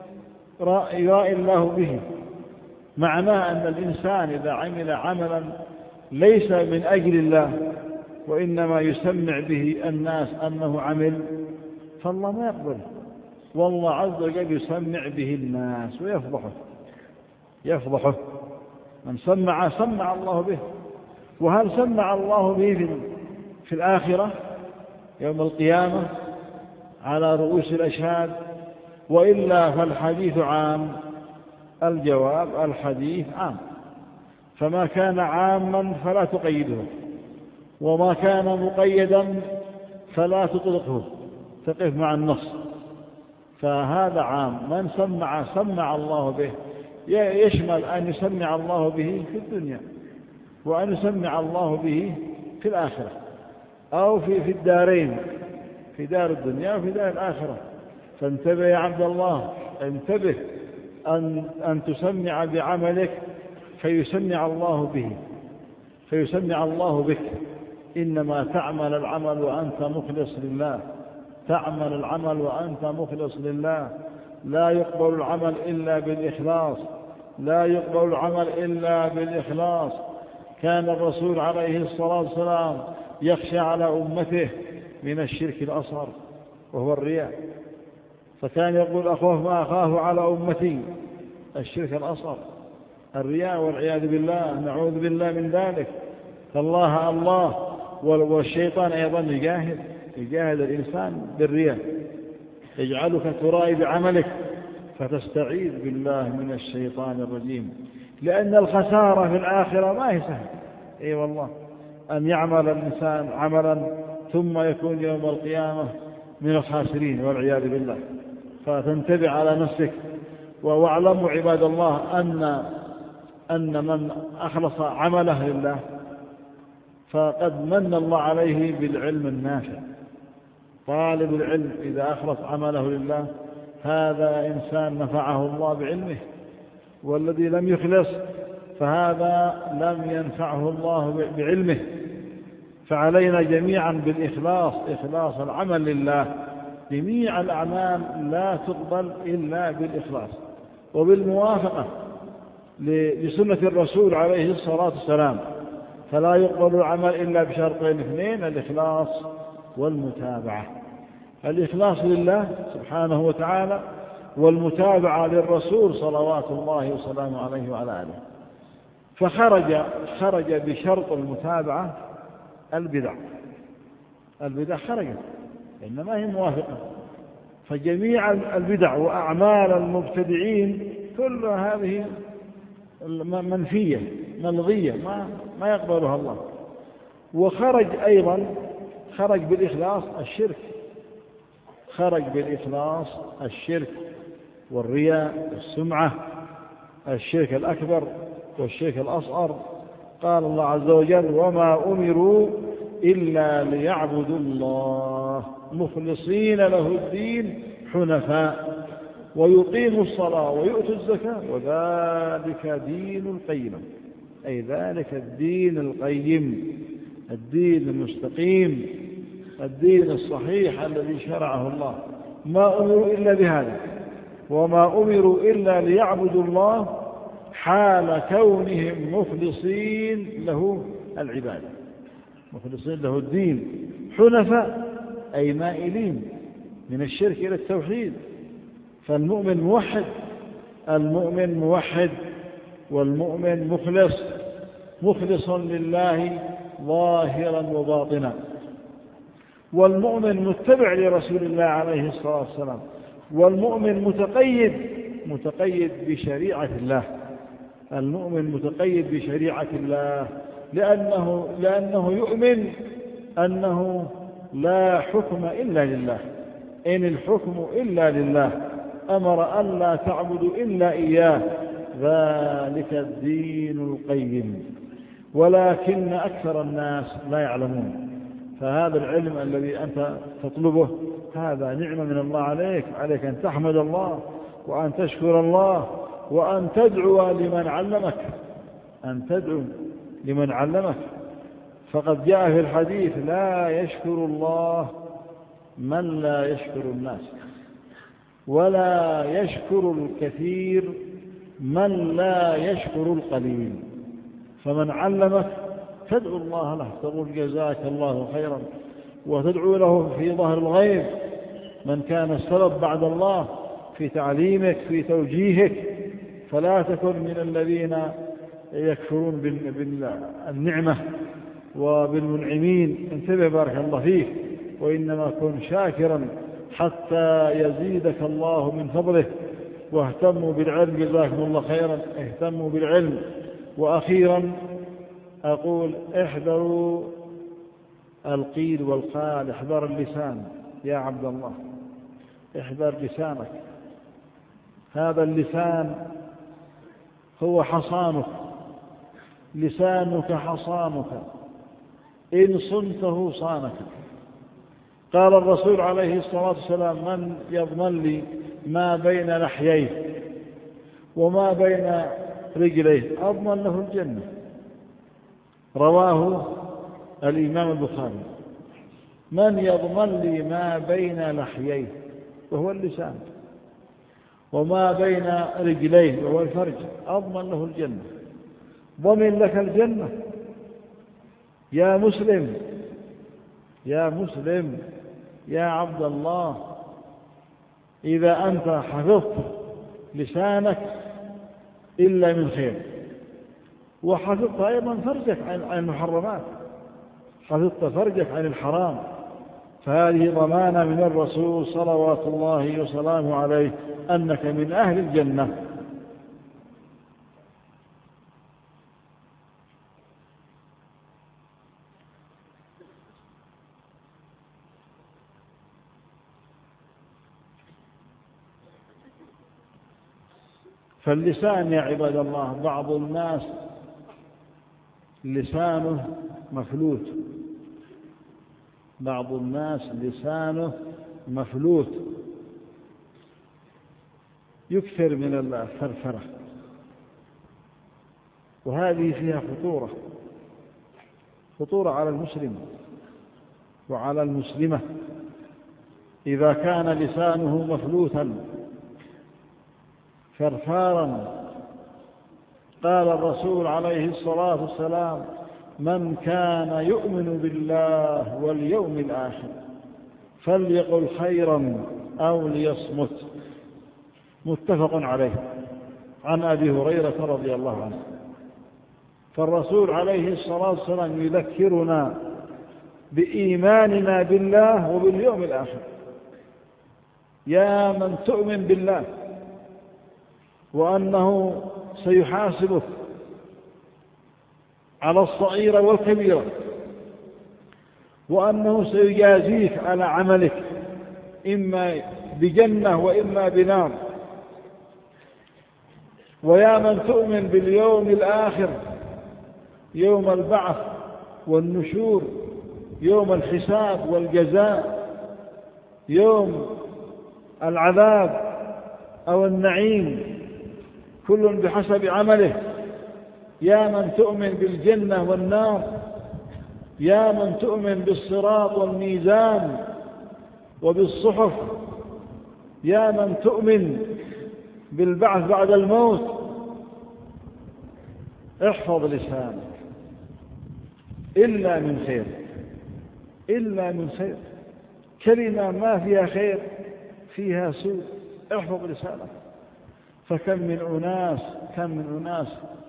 يرائي الله به. معناه أن الإنسان إذا عمل عملا ليس من أجل الله وإنما يسمع به الناس أنه عمل، فالله ما يقبل، والله عز وجل يسمع به الناس ويفضحه يفضحه. من سمع سمع الله به. وهل سمع الله به في الآخرة يوم القيامة على رؤوس الأشهاد، وإلا فالحديث عام؟ الجواب: الحديث عام، فما كان عاما فلا تقيده، وما كان مقيدا فلا تطلقه، تقف مع النص. فهذا عام، من سمع سمع الله به، يشمل أن يسمع الله به في الدنيا، وأن يسمع الله به في الآخرة، أو في في الدارين، في دار الدنيا وفي دار الآخرة. فانتبه يا عبد الله، انتبه أن أن تسمع بعملك فيسمع الله به، فيسمع الله بك. إنما تعمل العمل وأنت مخلص لله، تعمل العمل وأنت مخلص لله. لا يقبل العمل إلا بالإخلاص، لا يقبل العمل إلا بالإخلاص. كان الرسول عليه الصلاة والسلام يخشى على أمته من الشرك الأصغر وهو الرياء، فكان يقول: أخاف ما أخاف على أمتي الشرك الأصغر، الرياء، والعياذ بالله، نعوذ بالله من ذلك. فالله الله، والشيطان أيضا يجاهد يجاهد الإنسان بالرياء، يجعلك ترائي بعملك فتستعيذ بالله من الشيطان الرجيم. لأن الخسارة في الآخرة ما هي سهل، أي والله، أن يعمل الإنسان عملا ثم يكون يوم القيامة من الخاسرين والعياذ بالله. فتنتبه على نفسك. واعلموا عباد الله أن أن من أخلص عمله لله فقد من الله عليه بالعلم النافع. طالب العلم إذا أخلص عمله لله هذا إنسان نفعه الله بعلمه، والذي لم يخلص فهذا لم ينفعه الله بعلمه. فعلينا جميعا بالإخلاص، إخلاص العمل لله. جميع الأعمال لا تقبل إلا بالإخلاص وبالموافقة لسنة الرسول عليه الصلاة والسلام. فلا يقبل العمل إلا بشرطين اثنين: الإخلاص والمتابعة. الإخلاص لله سبحانه وتعالى، والمتابعة للرسول صلوات الله وسلامه عليه وعلى آله. فخرج خرج بشرط المتابعة البدع. البدع خرجت، إنما هي موافقة. فجميع البدع وأعمال المبتدعين كل هذه منفية ملغية، ما ما يقبلها الله. وخرج أيضا خرج بالإخلاص الشرك، خرج بالإخلاص الشرك والرياء والسمعة، الشرك الأكبر والشرك الأصغر. قال الله عز وجل: وما أمروا إلا ليعبدوا الله مخلصين له الدين حنفاء ويقيموا الصلاة ويؤتوا الزكاة وذلك دين القيم. أي ذلك الدين القيم، الدين المستقيم، الدين الصحيح الذي شرعه الله. ما أمروا إلا بهذا، وما أمروا إلا ليعبدوا الله حال كونهم مخلصين له العبادة، مخلصين له الدين، حنفاء أي مائلين من الشرك إلى التوحيد. فالمؤمن موحد، المؤمن موحد، والمؤمن مخلص، مخلص لله ظاهرا وباطنا. والمؤمن متبع لرسول الله عليه الصلاة والسلام، والمؤمن متقيد متقيد بشريعة الله. المؤمن متقيد بشريعة الله لأنه, لأنه يؤمن أنه لا حكم إلا لله، إن الحكم إلا لله أمر ألا تعبدوا إلا إياه، ذلك الدين القيم، ولكن أكثر الناس لا يعلمون. فهذا العلم الذي أنت تطلبه هذا نعمة من الله عليك، عليك أن تحمد الله وأن تشكر الله وأن تدعو لمن علمك، أن تدعو لمن علمك. فقد جاء في الحديث: لا يشكر الله من لا يشكر الناس، ولا يشكر الكثير من لا يشكر القليل. فمن علمك تدعو الله له، تقول جزاك الله خيرا، وتدعو له في ظهر الغيب. من كان السبب بعد الله في تعليمك في توجيهك، فلا تكن من الذين يكفرون بالنعمة وبالمنعمين. انتبه بارك الله فيك، وإنما كن شاكرا حتى يزيدك الله من فضله. واهتموا بالعلم، جزاكم الله خيرا، اهتموا بالعلم. وأخيرا أقول: احذروا القيل والقال، احذر اللسان يا عبد الله، احذر لسانك. هذا اللسان هو حصانك، لسانك حصانك، إن صنته صانك. قال الرسول عليه الصلاة والسلام: من يضمن لي ما بين لحييه وما بين رجليه أضمن له الجنة. رواه الإمام البخاري. من يضمن لي ما بين لحييه وهو اللسان وما بين رجليه وهو الفرج أضمن له الجنة. ضمن لك الجنة يا مسلم، يا مسلم، يا عبد الله. إذا أنت حفظت لسانك إلا من خير، وحفظت أيضا فرجك عن المحرمات، حفظت فرجك عن الحرام، فهذه ضمانة من الرسول صلوات الله وسلامه عليه أنك من أهل الجنة. فاللسان يا عباد الله، بعض الناس لسانه مفلوت، بعض الناس لسانه مفلوت، يكثر من الفرفرة، وهذه فيها خطورة، خطورة على المسلم وعلى المسلمة إذا كان لسانه مفلوتا فرفارا. قال الرسول عليه الصلاة والسلام: من كان يؤمن بالله واليوم الآخر فليقل خيرا أو ليصمت. متفق عليه، عن أبي هريرة رضي الله عنه. فالرسول عليه الصلاة والسلام يذكرنا بإيماننا بالله وباليوم الآخر. يا من تؤمن بالله وأنه سيحاسبك على الصغيرة والكبيرة، وأنه سيجازيك على عملك إما بجنة وإما بنار. ويا من تؤمن باليوم الآخر، يوم البعث والنشور، يوم الحساب والجزاء، يوم العذاب أو النعيم، كل بحسب عمله. يا من تؤمن بالجنة والنار، يا من تؤمن بالصراط والميزان وبالصحف، يا من تؤمن بالبعث بعد الموت. احفظ لسانك إلا من خير، إلا من خير. كلمة ما فيها خير فيها سوء. احفظ لسانك. فكم من أناس كم من أناس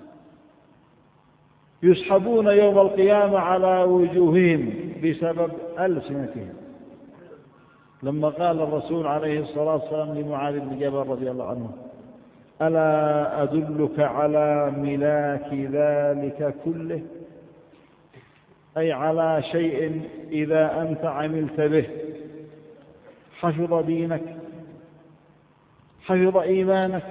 يسحبون يوم القيامة على وجوههم بسبب ألسنتهم. لما قال الرسول عليه الصلاة والسلام لمعاذ بن جبل رضي الله عنه: ألا أدلك على ملاك ذلك كله؟ أي على شيء إذا أنت عملت به حفظ دينك، حفظ إيمانك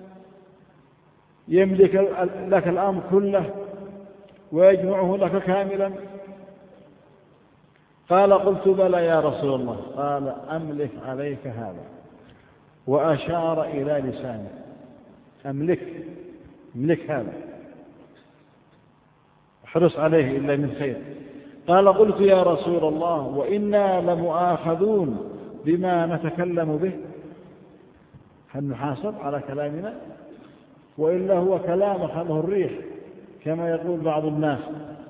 يملك لك الأمر كله ويجمعه لك كاملا؟ قال قلت بلى يا رسول الله. قال أملك عليك هذا، وأشار إلى لسانه. أملك املك هذا، احرص عليه إلا من خير. قال قلت يا رسول الله وإنا لمؤاخذون بما نتكلم به، هل نحاسب على كلامنا وإلا هو كلام أخذه الريح كما يقول بعض الناس؟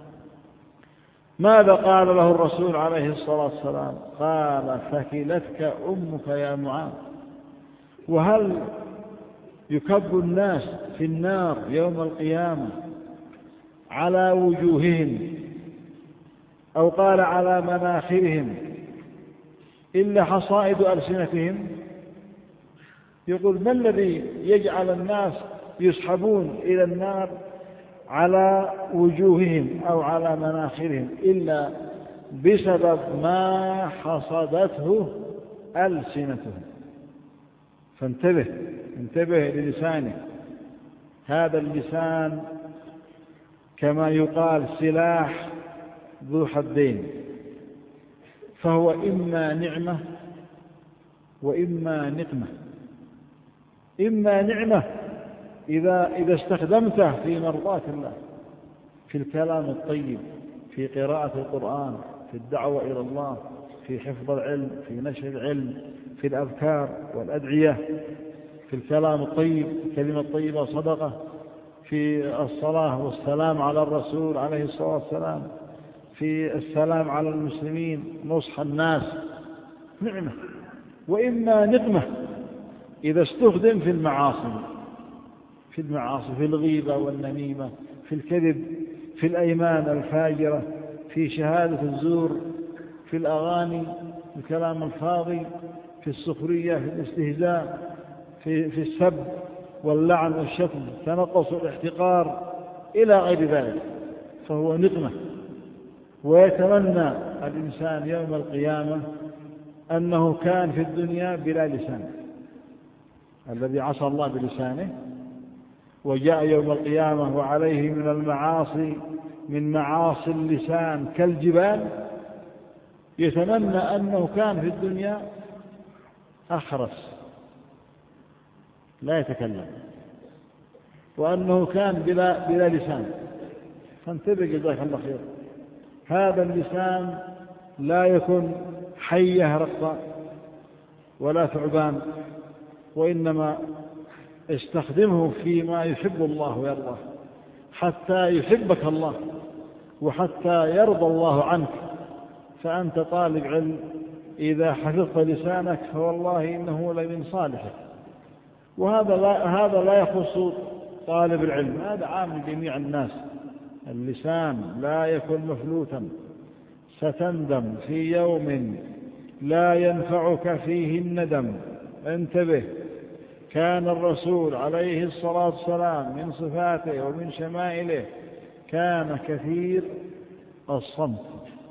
ماذا قال له الرسول عليه الصلاة والسلام؟ قال ثكلتك أمك يا معاذ. وهل يكب الناس في النار يوم القيامة على وجوههم أو قال على مناخرهم إلا حصائد ألسنتهم؟ يقول ما الذي يجعل الناس يسحبون إلى النار على وجوههم أو على مناخرهم إلا بسبب ما حصدته ألسنتهم؟ فانتبه انتبه للسانك. هذا اللسان كما يقال سلاح ذو حدين، فهو إما نعمة وإما نقمة. إما نعمة إذا إذا استخدمته في مرضاة الله، في الكلام الطيب، في قراءة القرآن، في الدعوة إلى الله، في حفظ العلم، في نشر العلم، في الأذكار والأدعية، في الكلام الطيب، كلمة طيبة صدقة، في الصلاة والسلام على الرسول عليه الصلاة والسلام، في السلام على المسلمين، نصح الناس، نعمة. وإما نقمة إذا استخدم في المعاصي، في المعاصي، في الغيبة والنميمة، في الكذب، في الأيمان الفاجرة، في شهادة الزور، في الأغاني، في الكلام الفاضي، في السخرية، في الاستهزاء، في, في السب واللعن والشتم، التنقص والاحتقار إلى غير ذلك، فهو نقمة. ويتمنى الإنسان يوم القيامة أنه كان في الدنيا بلا لسان، الذي عصى الله بلسانه وجاء يوم القيامة وعليه من المعاصي من معاصي اللسان كالجبال، يتمنى أنه كان في الدنيا أخرس لا يتكلم، وأنه كان بلا, بلا لسان. فانتبه جزاك الله خير. هذا اللسان لا يكن حية رقة ولا ثعبان، وإنما استخدمه فيما يحب الله ويرضاه، حتى يحبك الله وحتى يرضى الله عنك. فأنت طالب علم إذا حفظت لسانك فوالله إنه لمن صالحك. وهذا لا, هذا لا يخص طالب العلم، هذا عام لجميع الناس. اللسان لا يكن مفلوتا، ستندم في يوم لا ينفعك فيه الندم. انتبه. كان الرسول عليه الصلاة والسلام من صفاته ومن شمائله كان كثير الصمت،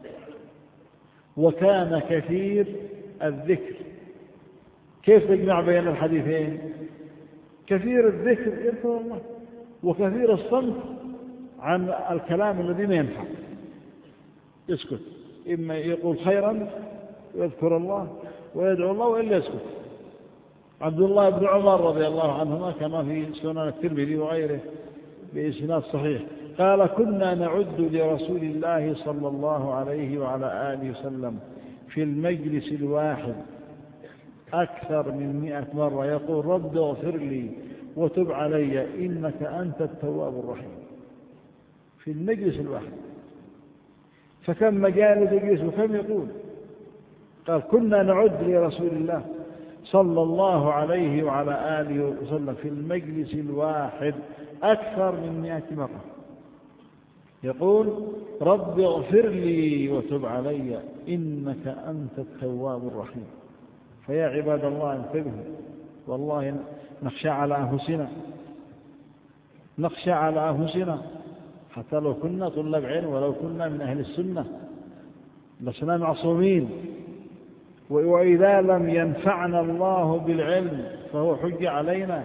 وكان كثير الذكر. كيف تجمع بين الحديثين؟ كثير الذكر يذكر الله، وكثير الصمت عن الكلام الذي ما ينفع، يسكت، إما يقول خيرا ويذكر الله ويدعو الله وإلا يسكت. عبد الله بن عمر رضي الله عنهما كما في سنن الترمذي وغيره بإسناد صحيح قال كنا نعد لرسول الله صلى الله عليه وعلى آله وسلم في المجلس الواحد أكثر من مئة مرة يقول رب اغفر لي وتب علي إنك أنت التواب الرحيم، في المجلس الواحد. فكم مجال يجلس وكم يقول؟ قال كنا نعد لرسول الله صلى الله عليه وعلى آله وسلم في المجلس الواحد أكثر من مئة مرة يقول رب اغفر لي وتب علي إنك أنت التواب الرحيم. فيا عباد الله انتبهوا، والله نخشى على أنفسنا، نخشى على أنفسنا حتى لو كنا طلاب علم ولو كنا من أهل السنة لسنا معصومين، وإذا لم ينفعنا الله بالعلم فهو حجة علينا،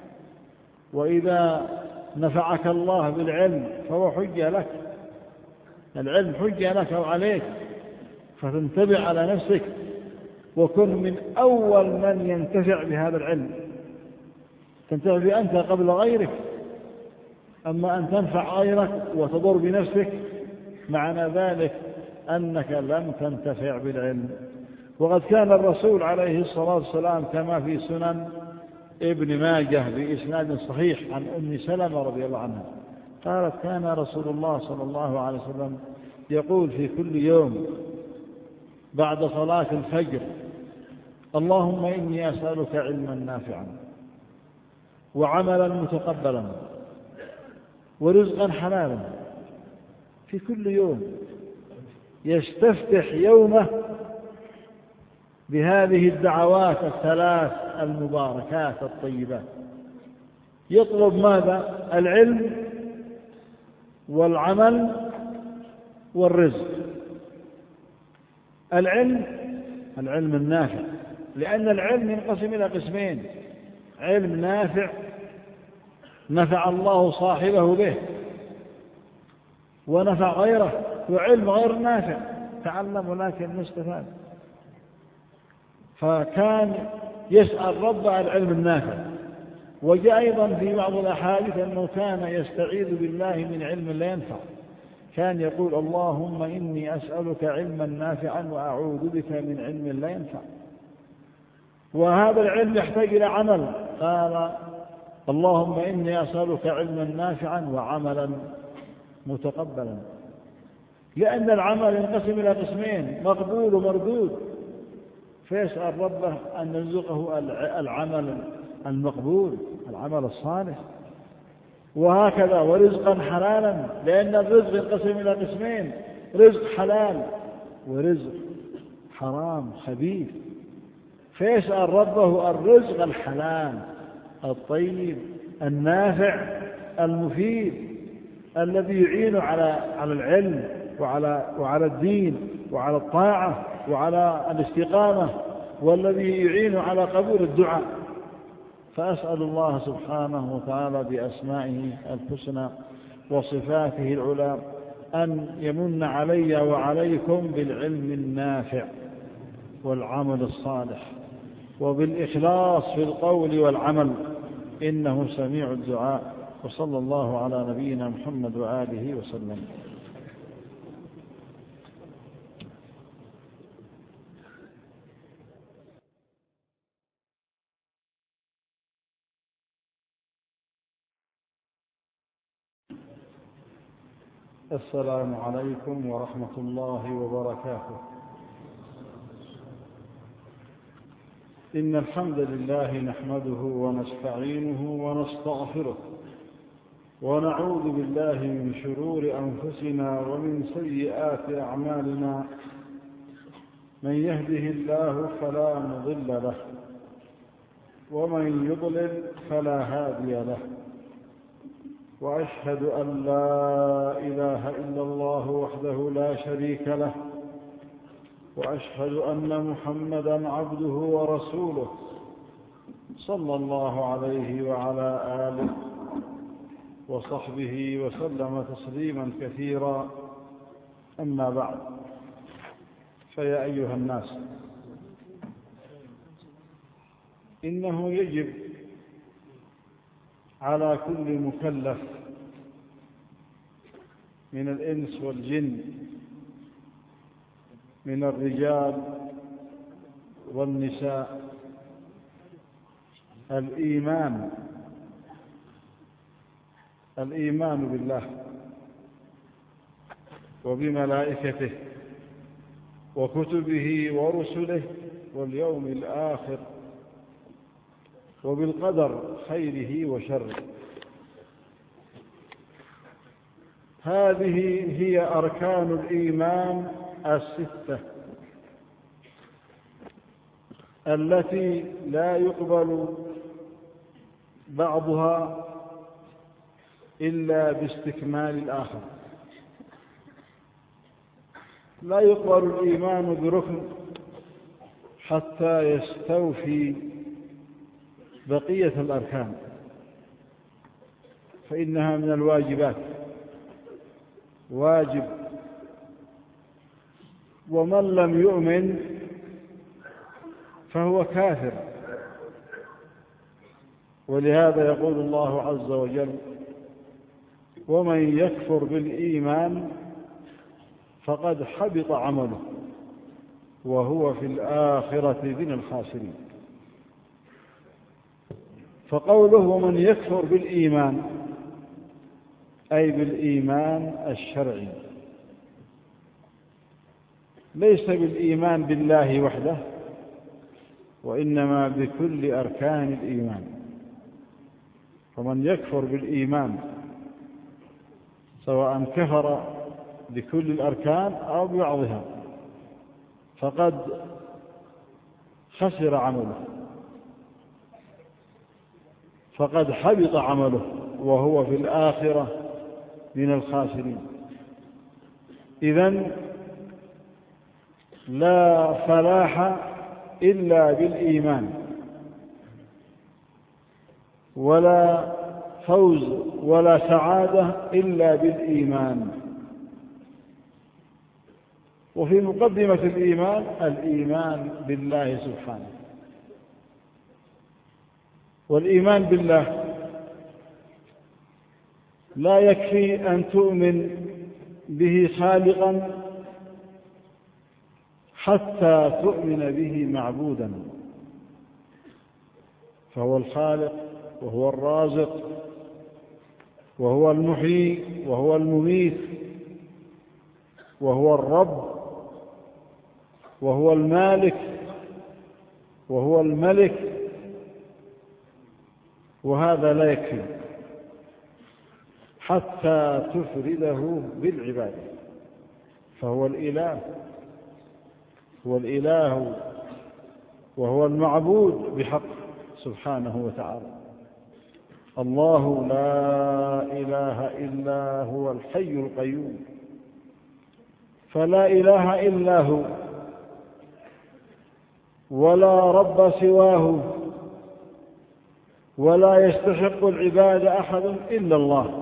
وإذا نفعك الله بالعلم فهو حجة لك. العلم حجة لك أو عليك، فتنتبه على نفسك وكن من أول من ينتفع بهذا العلم. تنتفع به أنت قبل غيرك. أما أن تنفع غيرك وتضر بنفسك معنى ذلك أنك لم تنتفع بالعلم. وقد كان الرسول عليه الصلاة والسلام كما في سنن ابن ماجه بإسناد صحيح عن أم سلمة رضي الله عنها قالت كان رسول الله صلى الله عليه وسلم يقول في كل يوم بعد صلاة الفجر: اللهم إني أسألك علما نافعا وعملا متقبلا ورزقا حلالا. في كل يوم يستفتح يومه بهذه الدعوات الثلاث المباركات الطيبات. يطلب ماذا؟ العلم والعمل والرزق. العلم العلم النافع، لأن العلم ينقسم إلى قسمين: علم نافع نفع الله صاحبه به ونفع غيره، وعلم غير نافع تعلم ولكن ما استفاد. فكان يسأل رب العلم النافع. وجاء أيضا في بعض الأحاديث أنه كان يستعيذ بالله من علم لا ينفع. كان يقول: اللهم إني أسألك علما نافعا وأعوذ بك من علم لا ينفع. وهذا العلم يحتاج إلى عمل. قال: اللهم إني أسألك علما نافعا وعملا متقبلا، لأن العمل ينقسم إلى قسمين: مقبول ومردود. فيسأل ربه أن يرزقه العمل المقبول، العمل الصالح. وهكذا ورزقا حلالا، لأن الرزق ينقسم إلى قسمين: رزق حلال ورزق حرام خبيث. فيسأل ربه الرزق الحلال الطيب النافع المفيد الذي يعين على على العلم وعلى وعلى الدين وعلى الطاعة وعلى الاستقامة، والذي يعين على قبول الدعاء. فأسأل الله سبحانه وتعالى بأسمائه الحسنى وصفاته العلى أن يمن علي وعليكم بالعلم النافع والعمل الصالح وبالإخلاص في القول والعمل، إنه سميع الدعاء. وصلى الله على نبينا محمد وآله وسلم. السلام عليكم ورحمة الله وبركاته. إن الحمد لله نحمده ونستعينه ونستغفره، ونعوذ بالله من شرور أنفسنا ومن سيئات أعمالنا. من يهده الله فلا مضل له، ومن يضلل فلا هادي له. وأشهد أن لا إله إلا الله وحده لا شريك له، وأشهد أن محمدًا عبده ورسوله صلى الله عليه وعلى آله وصحبه وسلم تسليما كثيرا. أما بعد، فيا أيها الناس، إنه يجب على كل مكلف من الإنس والجن، من الرجال والنساء، الإيمان الإيمان بالله وبملائكته وكتبه ورسله واليوم الآخر، وبالقدر خيره وشره. هذه هي أركان الإيمان الستة التي لا يقبل بعضها إلا باستكمال الآخر. لا يقبل الإيمان بركن حتى يستوفي بقية الأركان، فإنها من الواجبات، واجب. ومن لم يؤمن فهو كافر. ولهذا يقول الله عز وجل: ومن يكفر بالإيمان فقد حبط عمله وهو في الآخرة من الخاسرين. فقوله ومن يكفر بالإيمان أي بالإيمان الشرعي، ليس بالإيمان بالله وحده، وإنما بكل أركان الإيمان. فمن يكفر بالإيمان سواء كفر بكل الأركان أو ببعضها فقد خسر عمله، فقد حبط عمله وهو في الآخرة من الخاسرين. إذن لا فلاح إلا بالإيمان، ولا فوز ولا سعادة إلا بالإيمان. وفي مقدمة الإيمان الإيمان بالله سبحانه. والإيمان بالله لا يكفي أن تؤمن به خالقا حتى تؤمن به معبودا، فهو الخالق وهو الرازق وهو المحيي وهو المميت وهو الرب وهو المالك وهو الملك. وهذا لا يكفي حتى تفرده بالعبادة، فهو الإله، هو الإله وهو المعبود بحق سبحانه وتعالى. الله لا إله إلا هو الحي القيوم، فلا إله إلا هو ولا رب سواه، ولا يستحق العبادة أحد إلا الله.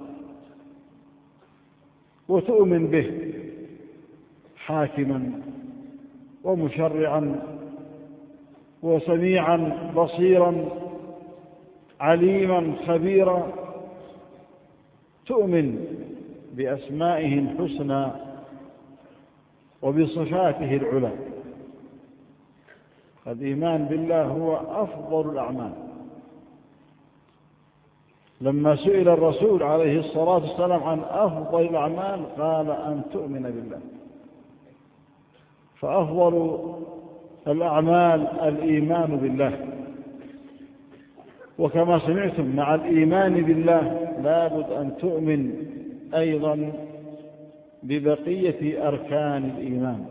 وتؤمن به حاكما ومشرعا وسميعا بصيرا عليما خبيرا. تؤمن بأسمائه الحسنى وبصفاته العلى. الإيمان بالله هو أفضل الأعمال. لما سئل الرسول عليه الصلاة والسلام عن أفضل الأعمال قال أن تؤمن بالله. فأفضل الأعمال الإيمان بالله. وكما سمعتم مع الإيمان بالله لابد أن تؤمن أيضا ببقية أركان الإيمان.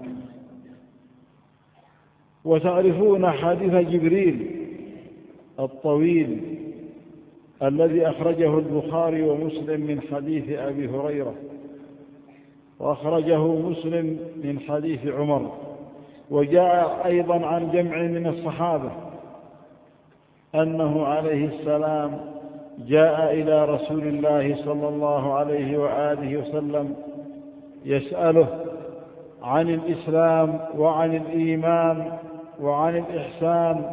وتعرفون حديث جبريل الطويل الذي أخرجه البخاري ومسلم من حديث أبي هريرة، وأخرجه مسلم من حديث عمر، وجاء أيضا عن جمع من الصحابة أنه عليه السلام جاء إلى رسول الله صلى الله عليه وآله وسلم يسأله عن الإسلام وعن الإيمان وعن الإحسان.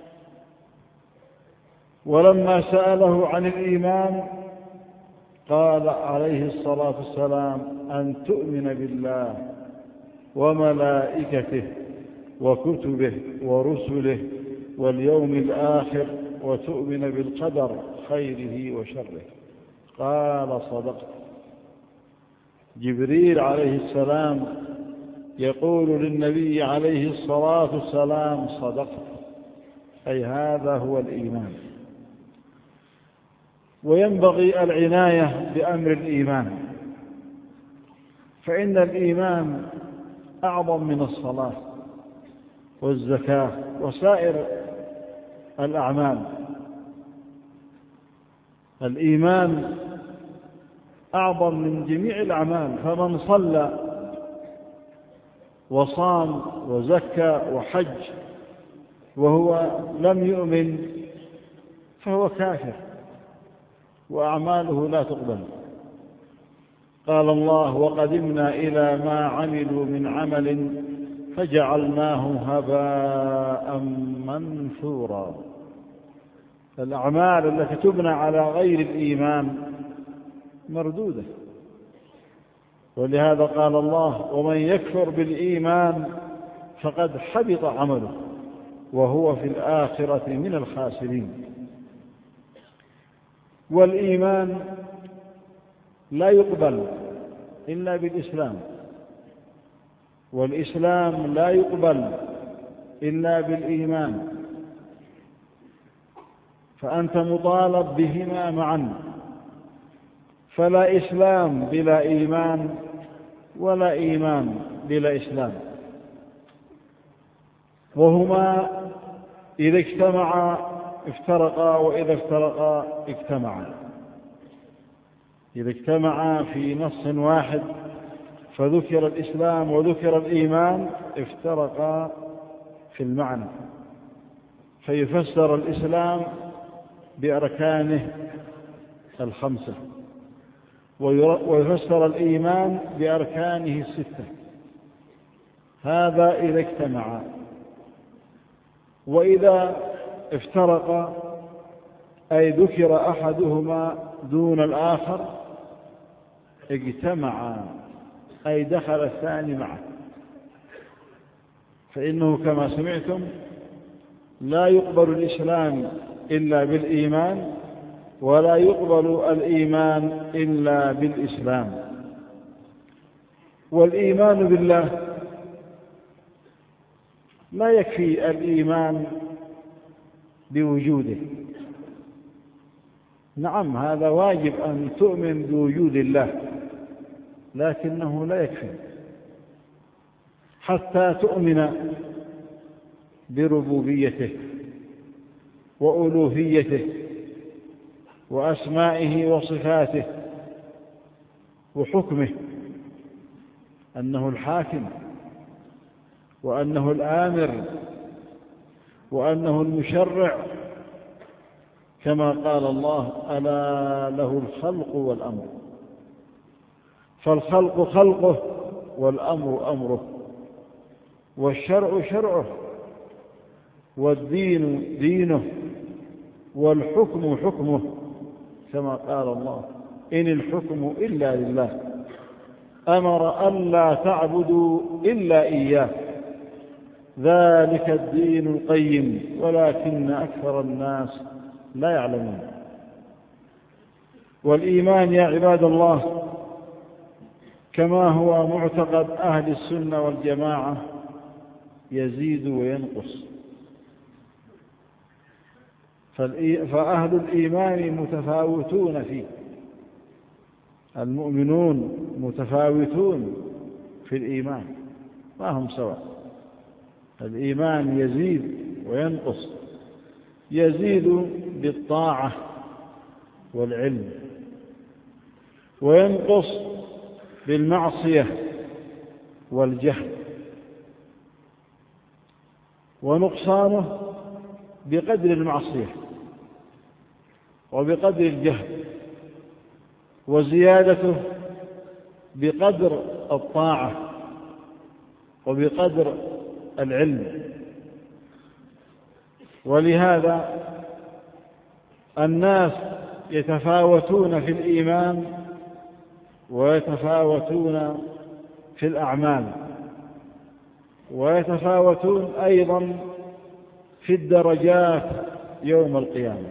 ولما سأله عن الإيمان قال عليه الصلاة والسلام أن تؤمن بالله وملائكته وكتبه ورسله واليوم الآخر وتؤمن بالقدر خيره وشره. قال صدقت. جبريل عليه السلام يقول للنبي عليه الصلاة والسلام صدقت، أي هذا هو الإيمان. وينبغي العناية بأمر الإيمان، فإن الإيمان أعظم من الصلاة والزكاة وسائر الأعمال. الإيمان أعظم من جميع الأعمال. فمن صلى وصام وزكى وحج وهو لم يؤمن فهو كافر وأعماله لا تقبل. قال الله: وقدمنا إلى ما عملوا من عمل فجعلناه هباء منثورا. الأعمال التي تبنى على غير الإيمان مردودة. ولهذا قال الله: ومن يكفر بالإيمان فقد حبط عمله وهو في الآخرة من الخاسرين. والإيمان لا يقبل إلا بالإسلام، والإسلام لا يقبل إلا بالإيمان، فأنت مطالب بهما معا، فلا إسلام بلا إيمان ولا إيمان بلا إسلام، وهما إذا اجتمعا افترقا وإذا افترقا اجتمعا. إذا اجتمعا في نص واحد فذكر الإسلام وذكر الإيمان افترقا في المعنى، فيفسر الإسلام بأركانه الخمسة ويفسر الإيمان بأركانه الستة. هذا إذا اجتمعا. وإذا افترقا أي ذكر أحدهما دون الآخر اجتمعا أي دخل الثاني معه. فإنه كما سمعتم لا يقبل الإسلام إلا بالإيمان، ولا يقبل الإيمان إلا بالإسلام. والإيمان بالله لا يكفي الإيمان بوجوده. نعم، هذا واجب أن تؤمن بوجود الله، لكنه لا يكفي حتى تؤمن بربوبيته وألوهيته وأسمائه وصفاته وحكمه، أنه الحاكم وأنه الآمر وأنه المشرع، كما قال الله: ألا له الخلق والأمر. فالخلق خلقه والأمر أمره، والشرع شرعه، والدين دينه، والحكم حكمه، كما قال الله: إن الحكم إلا لله أمر ألا تعبدوا إلا إياه ذلك الدين القيم ولكن أكثر الناس لا يعلمون. والإيمان يا عباد الله كما هو معتقد أهل السنة والجماعة يزيد وينقص. فأهل الإيمان متفاوتون فيه، المؤمنون متفاوتون في الإيمان، ما هم سواء. الإيمان يزيد وينقص، يزيد بالطاعة والعلم، وينقص بالمعصية والجهل، ونقصانه بقدر المعصية وبقدر الجهل، وزيادته بقدر الطاعة وبقدر العلم. ولهذا الناس يتفاوتون في الإيمان ويتفاوتون في الأعمال، ويتفاوتون أيضا في الدرجات يوم القيامة،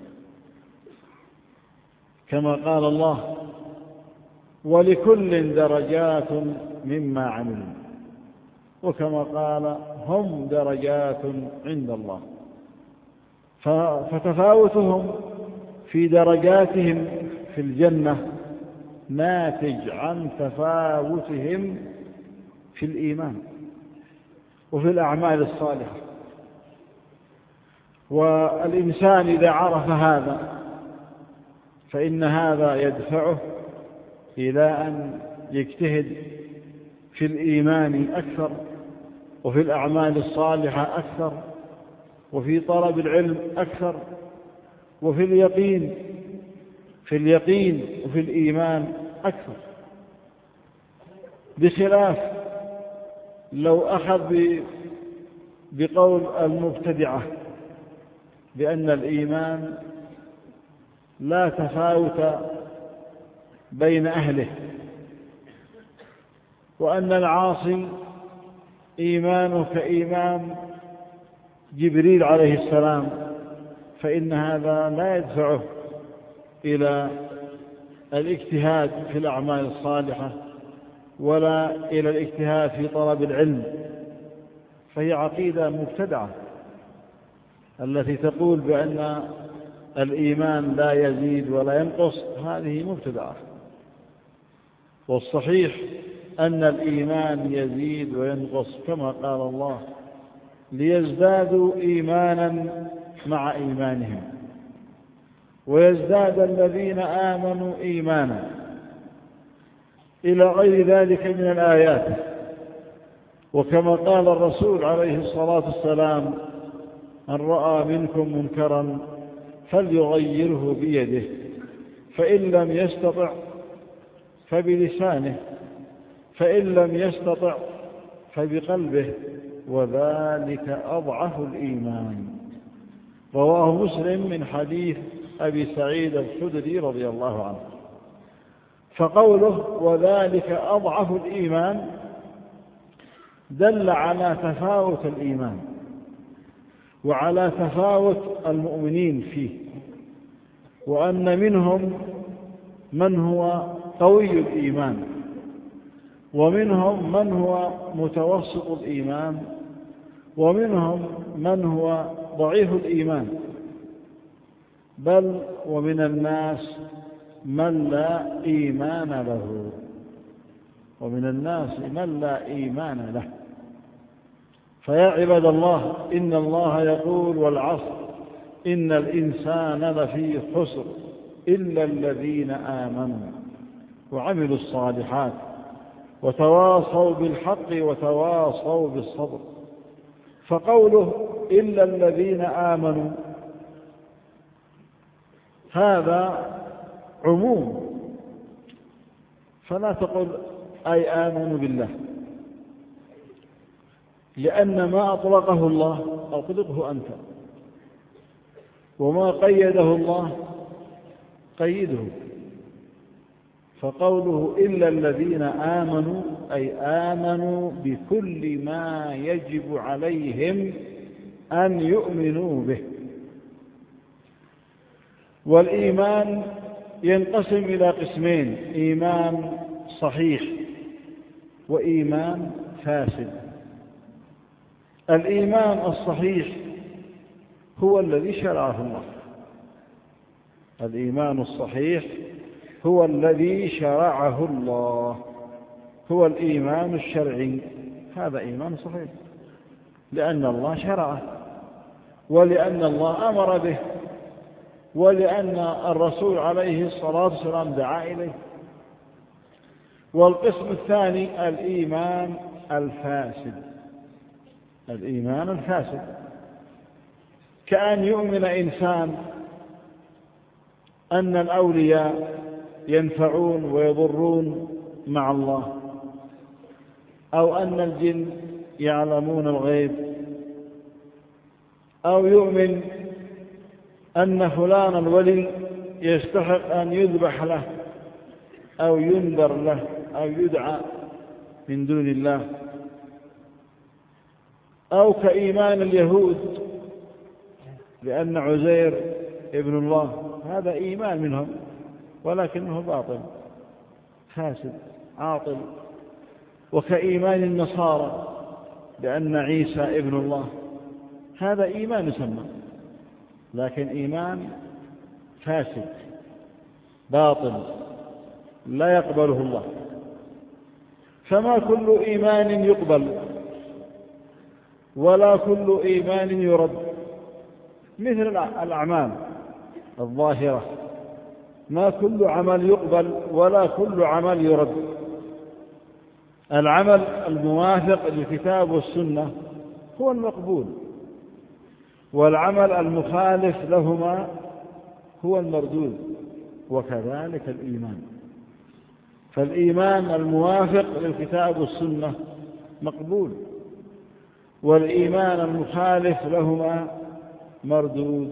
كما قال الله: ولكل درجات مما عملوا، وكما قال: هم درجات عند الله. فتفاوتهم في درجاتهم في الجنة ناتج عن تفاوتهم في الإيمان وفي الأعمال الصالحة. والإنسان إذا عرف هذا فإن هذا يدفعه إلى أن يجتهد في الإيمان أكثر، وفي الأعمال الصالحة أكثر، وفي طلب العلم أكثر، وفي اليقين في اليقين وفي الإيمان أكثر، بخلاف لو أخذ بقول المبتدعة بأن الإيمان لا تفاوت بين أهله، وأن العاصي إيمانه كإيمان جبريل عليه السلام، فإن هذا لا يدفعه إلى الاجتهاد في الأعمال الصالحة ولا إلى الاجتهاد في طلب العلم، فهي عقيدة مبتدعة التي تقول بأن الإيمان لا يزيد ولا ينقص، هذه مبتدعة. والصحيح أن الإيمان يزيد وينقص كما قال الله: ليزدادوا إيمانا مع إيمانهم ويزداد الذين آمنوا إيمانا، إلى غير ذلك من الآيات. وكما قال الرسول عليه الصلاة والسلام: من رأى منكم منكرا فليغيره بيده، فإن لم يستطع فبلسانه، فإن لم يستطع فبقلبه، وذلك أضعف الإيمان. رواه مسلم من حديث أبي سعيد الخدري رضي الله عنه. فقوله وذلك أضعف الإيمان دل على تفاوت الإيمان وعلى تفاوت المؤمنين فيه، وأن منهم من هو قوي الإيمان، ومنهم من هو متوسط الإيمان، ومنهم من هو ضعيف الإيمان، بل ومن الناس من لا إيمان له ومن الناس من لا إيمان له. فيا عباد الله، إن الله يقول: والعصر إن الإنسان لفي خسر إلا الذين آمنوا وعملوا الصالحات وتواصوا بالحق وتواصوا بالصبر. فقوله إلا الذين آمنوا هذا عموم، فلا تقل أي آمنوا بالله، لأن ما أطلقه الله أطلقه أنت، وما قيده الله قيده. فقوله إلا الذين آمنوا أي آمنوا بكل ما يجب عليهم أن يؤمنوا به. والإيمان ينقسم إلى قسمين: إيمان صحيح وإيمان فاسد. الإيمان الصحيح هو الذي شرعه الله، الإيمان الصحيح هو الذي شرعه الله، هو الإيمان الشرعي، هذا إيمان صحيح، لأن الله شرعه، ولأن الله أمر به، ولأن الرسول عليه الصلاة والسلام دعا إليه. والقسم الثاني الإيمان الفاسد، الإيمان الفاسد كأن يؤمن إنسان أن الأولياء ينفعون ويضرون مع الله، أو أن الجن يعلمون الغيب، أو يؤمن أن فلان الولي يستحق أن يذبح له أو ينذر له أو يدعى من دون الله، أو كإيمان اليهود بأن عزير ابن الله، هذا إيمان منهم ولكنه باطل فاسد عاطل. وكإيمان النصارى بأن عيسى ابن الله، هذا إيمان يسمى لكن إيمان فاسد باطل لا يقبله الله. فما كل إيمان يقبل ولا كل إيمان يرد، مثل الأعمال الظاهرة، ما كل عمل يقبل ولا كل عمل يرد. العمل الموافق للكتاب والسنة هو المقبول، والعمل المخالف لهما هو المردود، وكذلك الإيمان. فالإيمان الموافق للكتاب والسنة مقبول، والإيمان المخالف لهما مردود.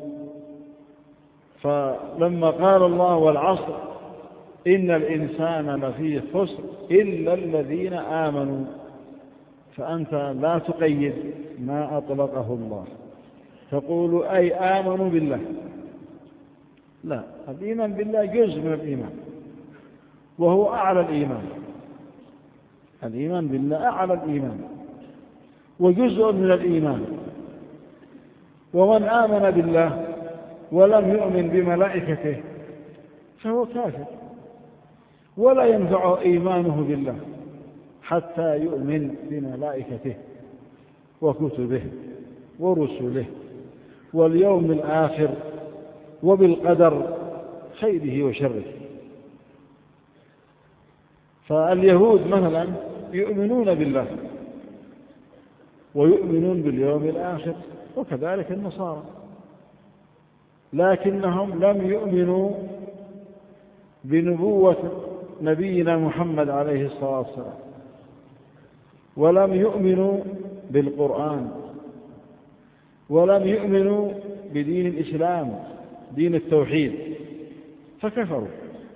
فلما قال الله والعصر إن الإنسان لفي خسر إلا الذين آمنوا، فأنت لا تقيد ما أطلقه الله، تقول أي آمنوا بالله. لا، الإيمان بالله جزء من الإيمان، وهو أعلى الإيمان. الإيمان بالله أعلى الإيمان وجزء من الإيمان. ومن آمن بالله ولم يؤمن بملائكته فهو كافر، ولا ينفع إيمانه بالله حتى يؤمن بملائكته وكتبه ورسله واليوم الآخر وبالقدر خيره وشره. فاليهود مثلا يؤمنون بالله ويؤمنون باليوم الآخر، وكذلك النصارى، لكنهم لم يؤمنوا بنبوة نبينا محمد عليه الصلاة والسلام، ولم يؤمنوا بالقرآن، ولم يؤمنوا بدين الإسلام دين التوحيد، فكفروا.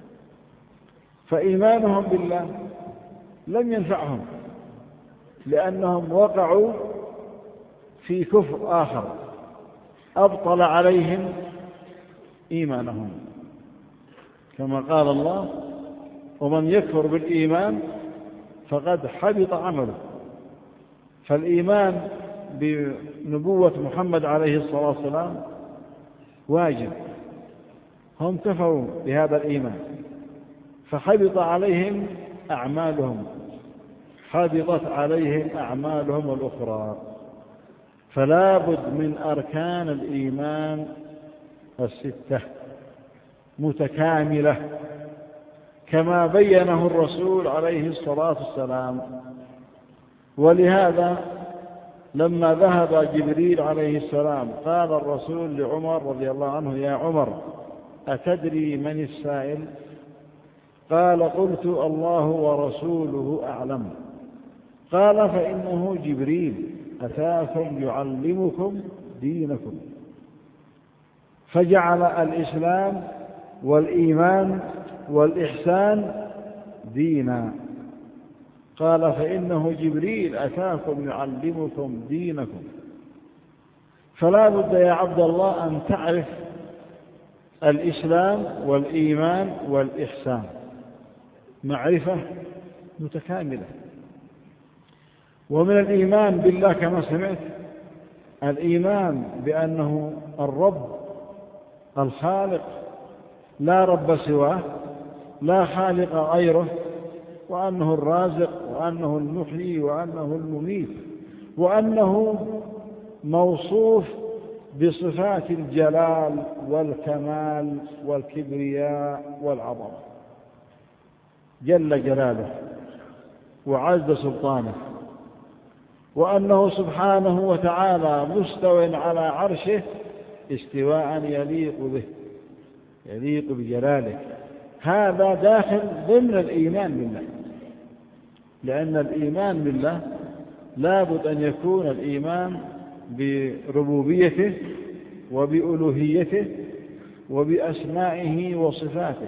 فإيمانهم بالله لم ينفعهم، لأنهم وقعوا في كفر آخر أبطل عليهم إيمانهم، كما قال الله ومن يكفر بالإيمان فقد حبط عمله. فالإيمان بنبوة محمد عليه الصلاة والسلام واجب، هم كفروا بهذا الإيمان فحبط عليهم أعمالهم، حبطت عليهم أعمالهم الأخرى. فلا بد من أركان الإيمان الستة متكاملة كما بينه الرسول عليه الصلاة والسلام. ولهذا لما ذهب جبريل عليه السلام قال الرسول لعمر رضي الله عنه يا عمر أتدري من السائل؟ قال قلت الله ورسوله أعلم. قال فإنه جبريل أتاكم يعلمكم دينكم. فجعل الإسلام والإيمان والإحسان دينا. قال فإنه جبريل أتاكم يعلمكم دينكم. فلا بد يا عبد الله أن تعرف الإسلام والإيمان والإحسان معرفة متكاملة. ومن الإيمان بالله كما سمعت الإيمان بأنه الرب الخالق لا رب سواه، لا خالق غيره، وأنه الرازق، وأنه المحيي، وأنه المميت، وأنه موصوف بصفات الجلال والكمال والكبرياء والعظمة جل جلاله وعز سلطانه، وأنه سبحانه وتعالى مستو على عرشه استواء يليق به يليق بجلاله. هذا داخل ضمن الإيمان بالله، لأن الإيمان بالله لا بد أن يكون الإيمان بربوبيته وبألوهيته وبأسمائه وصفاته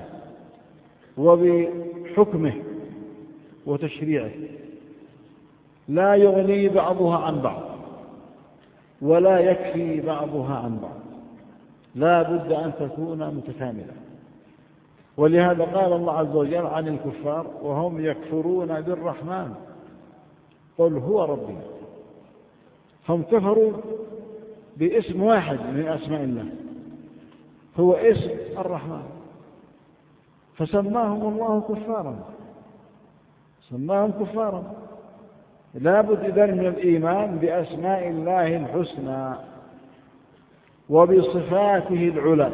وبحكمه وتشريعه، لا يغني بعضها عن بعض ولا يكفي بعضها عن بعض، لا بد أن تكون متكاملة. ولهذا قال الله عز وجل عن الكفار وهم يكفرون بالرحمن قل هو ربي. هم كفروا باسم واحد من أسماء الله هو اسم الرحمن، فسماهم الله كفارا سماهم كفارا. لا بد إذن من الإيمان بأسماء الله الحسنى وبصفاته العلى.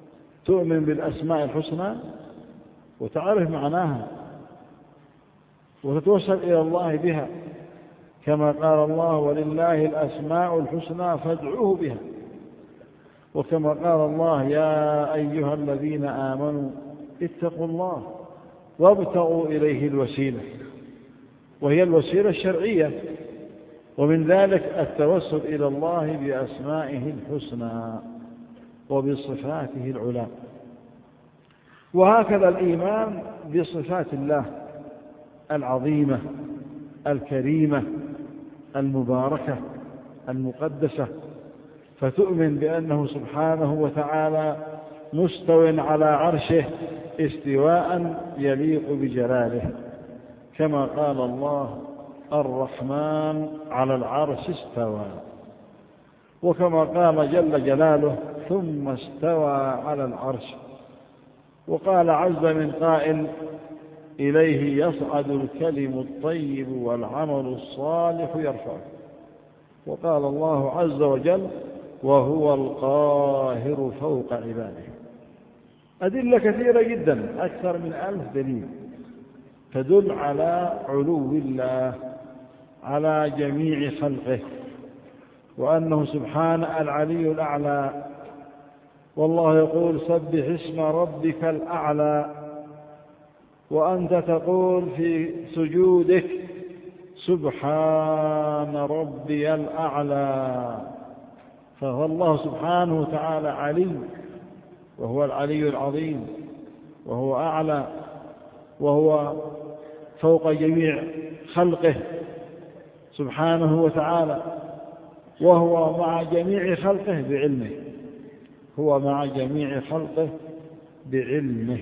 تؤمن بالأسماء الحسنى وتعرف معناها، وتتوسل إلى الله بها، كما قال الله: ولله الأسماء الحسنى فادعوه بها. وكما قال الله: يا أيها الذين آمنوا اتقوا الله وابتغوا إليه الوسيلة، وهي الوسيلة الشرعية. ومن ذلك التوسل إلى الله بأسمائه الحسنى وبصفاته العلى. وهكذا الإيمان بصفات الله العظيمة الكريمة المباركة المقدسة، فتؤمن بأنه سبحانه وتعالى مستو على عرشه استواء يليق بجلاله، كما قال الله: الرحمن على العرش استوى. وكما قال جل جلاله: ثم استوى على العرش. وقال عز من قائل: إليه يصعد الكلم الطيب والعمل الصالح يرفعه. وقال الله عز وجل: وهو القاهر فوق عباده. أدلة كثيرة جدا، أكثر من ألف دليل تدل على علو الله على جميع خلقه، وأنه سبحانه العلي الأعلى. والله يقول: سبح اسم ربك الأعلى. وأنت تقول في سجودك: سبحان ربي الأعلى. فهو الله سبحانه وتعالى علي، وهو العلي العظيم، وهو أعلى، وهو فوق جميع خلقه سبحانه وتعالى، وهو مع جميع خلقه بعلمه. هو مع جميع خلقه بعلمه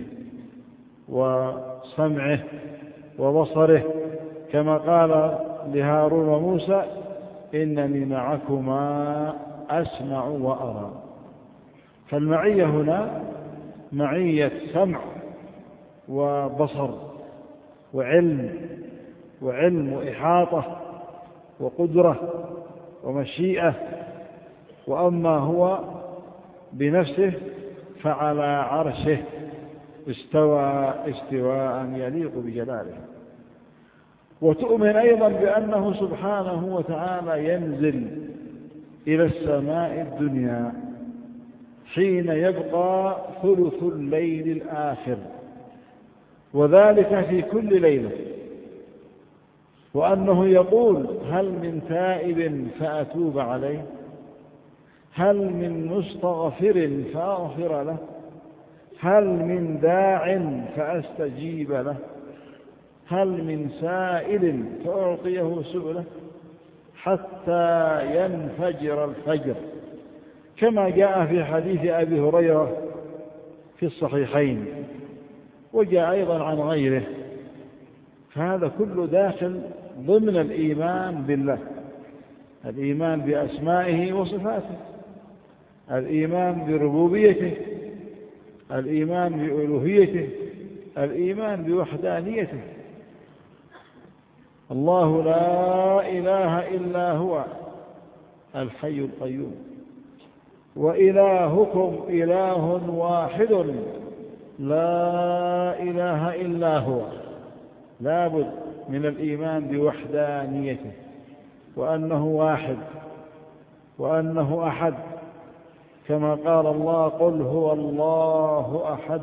وسمعه وبصره، كما قال لهارون وموسى: إنني معكما أسمع وأرى. فالمعية هنا معية سمع وبصر وعلم وعلم وإحاطة وقدرة ومشيئة. وأما هو بنفسه فعلى عرشه استوى استواء يليق بجلاله. وتؤمن أيضا بأنه سبحانه وتعالى ينزل إلى السماء الدنيا حين يبقى ثلث الليل الآخر، وذلك في كل ليلة، وأنه يقول: هل من تائب فأتوب عليه؟ هل من مستغفر فأغفر له؟ هل من داع فأستجيب له؟ هل من سائل فأعطيه سؤله؟ حتى ينفجر الفجر، كما جاء في حديث أبي هريرة في الصحيحين، وجاء أيضا عن غيره. فهذا كله داخل ضمن الإيمان بالله، الإيمان بأسمائه وصفاته، الإيمان بربوبيته، الإيمان بألوهيته، الإيمان بوحدانيته. الله لا إله إلا هو الحي القيوم، وإلهكم إله واحد لا إله إلا هو. لا بد من الإيمان بوحدانيته، وأنه واحد، وأنه أحد، كما قال الله: قل هو الله أحد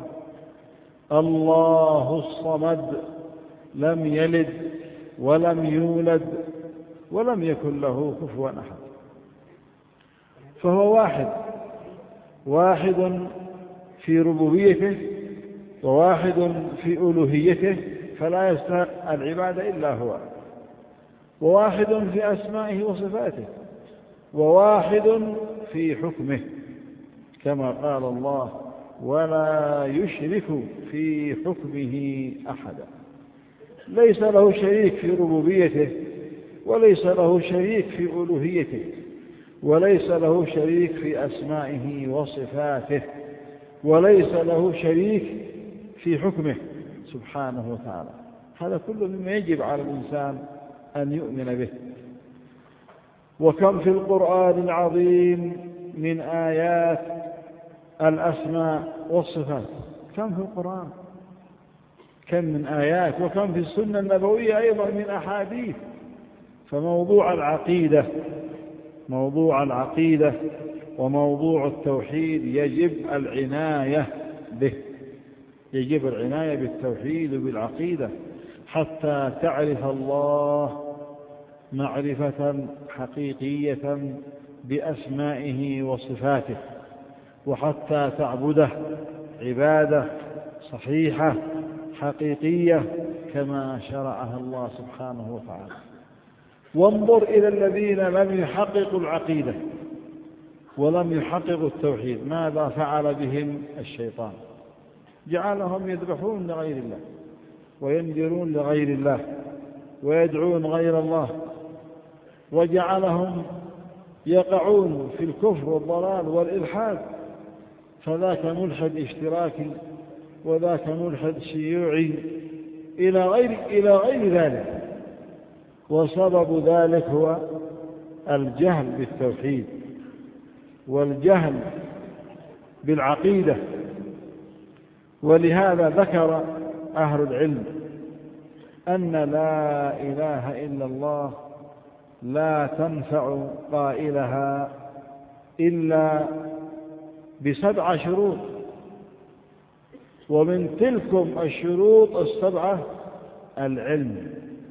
الله الصمد لم يلد ولم يولد ولم يكن له كفوا أحد. فهو واحد، واحد في ربوبيته، وواحد في ألوهيته، فلا يستحق العبادة إلا هو، وواحد في أسمائه وصفاته، وواحد في حكمه، كما قال الله: ولا يشرك في حكمه أحدا. ليس له شريك في ربوبيته، وليس له شريك في ألوهيته، وليس له شريك في أسمائه وصفاته، وليس له شريك في حكمه سبحانه وتعالى. هذا كله مما يجب على الإنسان أن يؤمن به. وكم في القرآن العظيم من آيات الأسماء والصفات، كم في القرآن، كم من آيات وكم في السنة النبوية أيضا من أحاديث. فموضوع العقيدة موضوع العقيدة وموضوع التوحيد يجب العناية به، يجب العناية بالتوحيد وبالعقيدة حتى تعرف الله معرفة حقيقية بأسمائه وصفاته، وحتى تعبده عبادة صحيحة حقيقية كما شرعها الله سبحانه وتعالى. وانظر إلى الذين لم يحققوا العقيدة ولم يحققوا التوحيد، ماذا فعل بهم الشيطان؟ جعلهم يذبحون لغير الله وينذرون لغير الله ويدعون غير الله، وجعلهم يقعون في الكفر والضلال والإلحاد، فذاك ملحد اشتراكي وذاك ملحد شيوعي إلى غير إلى غير ذلك. وسبب ذلك هو الجهل بالتوحيد والجهل بالعقيدة. ولهذا ذكر أهل العلم أن لا إله إلا الله لا تنفع قائلها إلا بسبع شروط، ومن تلكم الشروط السبعة العلم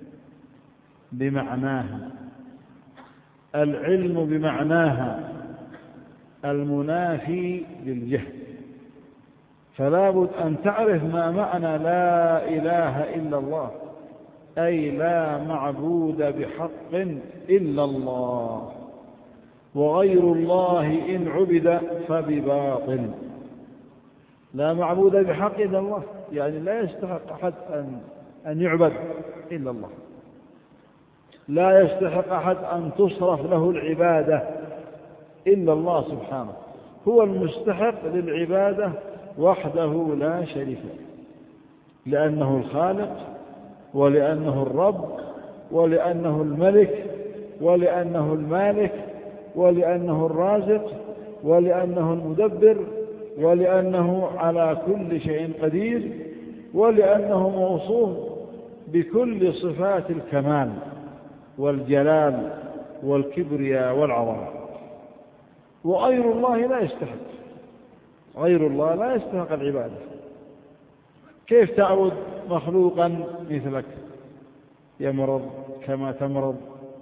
بمعناها، العلم بمعناها المنافي للجهل. فلا بد أن تعرف ما معنى لا إله إلا الله، أي لا معبود بحق إلا الله، وغير الله إن عبد فبباطل. لا معبود بحق إلا الله، يعني لا يستحق أحد أن أن يعبد إلا الله، لا يستحق أحد أن تصرف له العبادة إلا الله سبحانه، هو المستحق للعبادة وحده لا شريك له، لأنه الخالق ولأنه الرب ولأنه الملك ولأنه المالك ولأنه الرازق ولأنه المدبر ولأنه على كل شيء قدير ولأنه موصوف بكل صفات الكمال والجلال والكبرياء والعظمة. وغير الله لا يستحق غير الله لا يستحق العبادة. كيف تعبد مخلوقا مثلك يمرض كما تمرض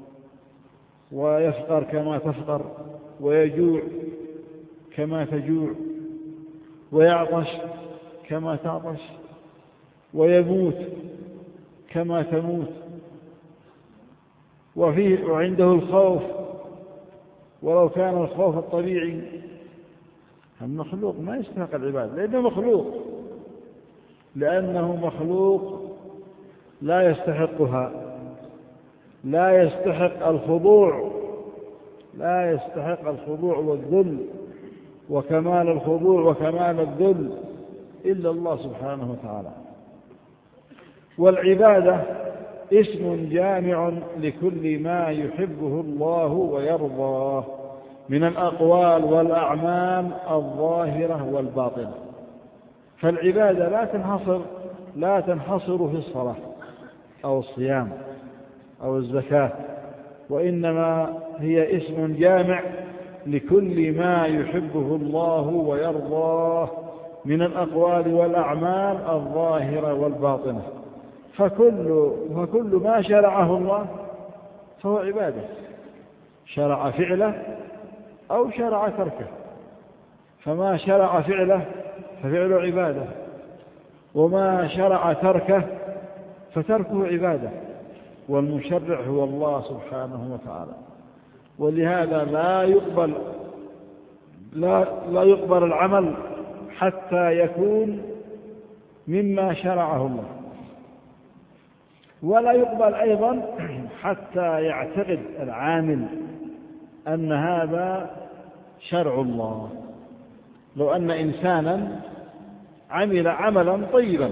ويفقر كما تفقر ويجوع كما تجوع ويعطش كما تعطش ويموت كما تموت وفيه وعنده الخوف ولو كان الخوف الطبيعي؟ المخلوق ما يستحق العبادة لأنه مخلوق لأنه مخلوق لا يستحقها، لا يستحق الخضوع لا يستحق الخضوع والذل وكمال الخضوع وكمال الذل إلا الله سبحانه وتعالى. والعبادة اسم جامع لكل ما يحبه الله ويرضاه من الأقوال والأعمال الظاهرة والباطنة. فالعبادة لا تنحصر لا تنحصر في الصلاة أو الصيام أو الزكاة، وإنما هي اسم جامع لكل ما يحبه الله ويرضاه من الأقوال والأعمال الظاهرة والباطنة. فكل, فكل ما شرعه الله فهو عبادة، شرع فعله أو شرع تركه. فما شرع فعله ففعله عبادة، وما شرع تركه فتركه عبادة، والمشرع هو الله سبحانه وتعالى. ولهذا لا يقبل لا, لا يقبل العمل حتى يكون مما شرعه الله، ولا يقبل أيضا حتى يعتقد العامل أن هذا شرع الله. لو أن إنسانا عمل عملا طيبا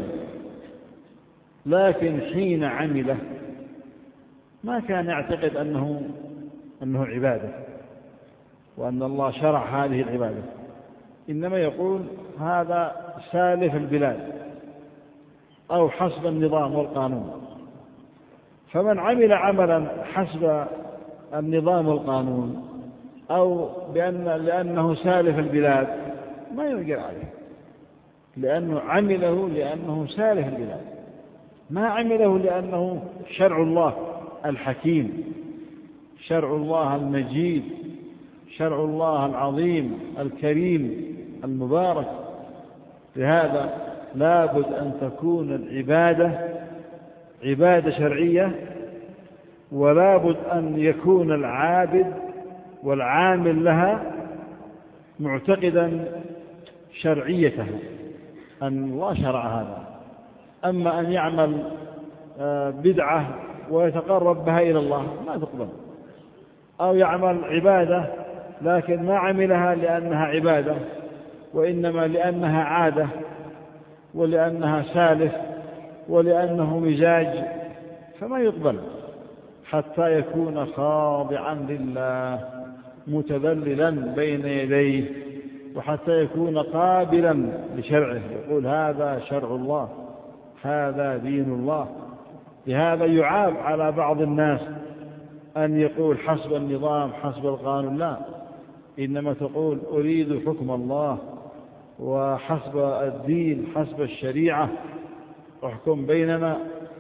لكن حين عمله ما كان يعتقد أنه أنه عبادة وأن الله شرع هذه العبادة، إنما يقول هذا سالف البلاد أو حسب النظام والقانون. فمن عمل عملا حسب النظام والقانون أو بأن لأنه سالف البلاد ما يؤجر عليه، لأنه عمله لأنه سالف البلاد، ما عمله لأنه شرع الله الحكيم، شرع الله المجيد، شرع الله العظيم الكريم المبارك. لهذا لابد أن تكون العبادة عبادة شرعية، ولابد أن يكون العابد والعامل لها معتقدا شرعيتها، أن الله شرع هذا. أما أن يعمل بدعة ويتقرب بها إلى الله ما تقبل، أو يعمل عبادة لكن ما عملها لأنها عبادة وإنما لأنها عادة ولأنها سالف ولأنه مزاج، فما يقبل حتى يكون خاضعا لله متذللا بين يديه، وحتى يكون قابلا لشرعه، يقول هذا شرع الله، هذا دين الله. لهذا يعاب على بعض الناس أن يقول حسب النظام حسب القانون، لا، إنما تقول أريد حكم الله وحسب الدين حسب الشريعة، احكم بيننا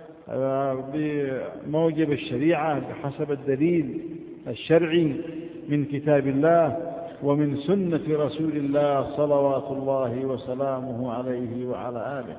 بموجب الشريعة بحسب الدليل الشرعي من كتاب الله ومن سنة رسول الله صلوات الله وسلامه عليه وعلى آله.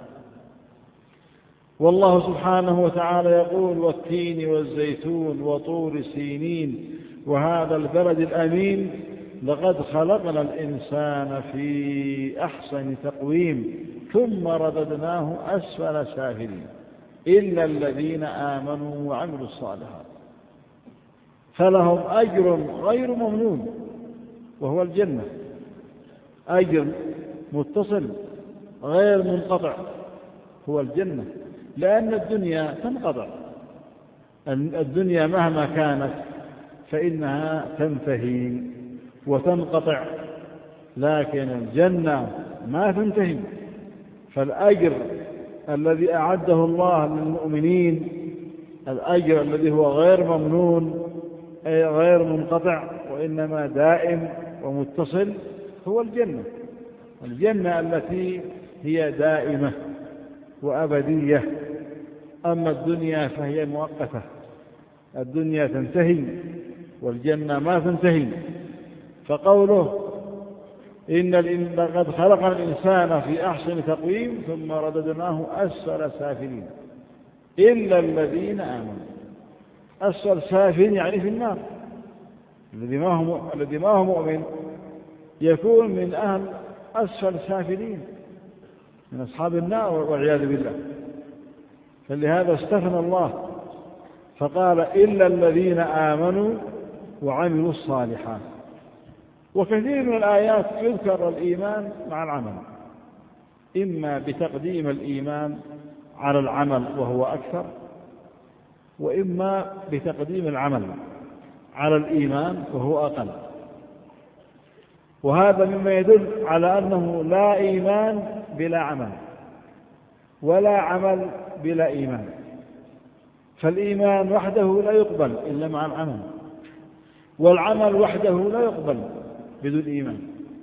والله سبحانه وتعالى يقول والتين والزيتون وطور سينين وهذا البلد الأمين لقد خلقنا الإنسان في أحسن تقويم ثم رددناه أسفل سافلين إلا الذين آمنوا وعملوا الصالحات فلهم أجر غير ممنون وهو الجنة، أجر متصل غير منقطع هو الجنة. لأن الدنيا تنقطع، الدنيا مهما كانت فإنها تنتهي وتنقطع، لكن الجنة ما تنتهي. فالأجر الذي أعده الله للمؤمنين، الأجر الذي هو غير ممنون أي غير منقطع وإنما دائم ومتصل، هو الجنة، الجنة التي هي دائمة وأبدية. أما الدنيا فهي مؤقتة، الدنيا تنتهي والجنة ما تنتهي. فقوله إن لقد خلقنا الإنسان في أحسن تقويم ثم رددناه أسفل سافلين إلا الذين آمنوا. أسفل سافلين يعني في النار، الذي ما هو الذي ما هو مؤمن يكون من أهل أسفل سافلين، من أصحاب النار والعياذ بالله. فلهذا استثنى الله فقال إلا الذين آمنوا وعملوا الصالحات. وكثير من الآيات يذكر الإيمان مع العمل، إما بتقديم الإيمان على العمل وهو أكثر، وإما بتقديم العمل على الإيمان وهو أقل. وهذا مما يدل على أنه لا إيمان بلا عمل ولا عمل بلا إيمان. فالإيمان وحده لا يقبل إلا مع العمل، والعمل وحده لا يقبل بدون إيمان،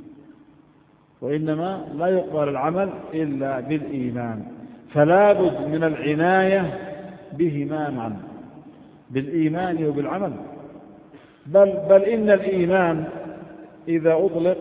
وإنما لا يقبل العمل إلا بالإيمان. فلا بد من العناية بهما معا، بالإيمان وبالعمل. بل, بل إن الإيمان إذا أطلق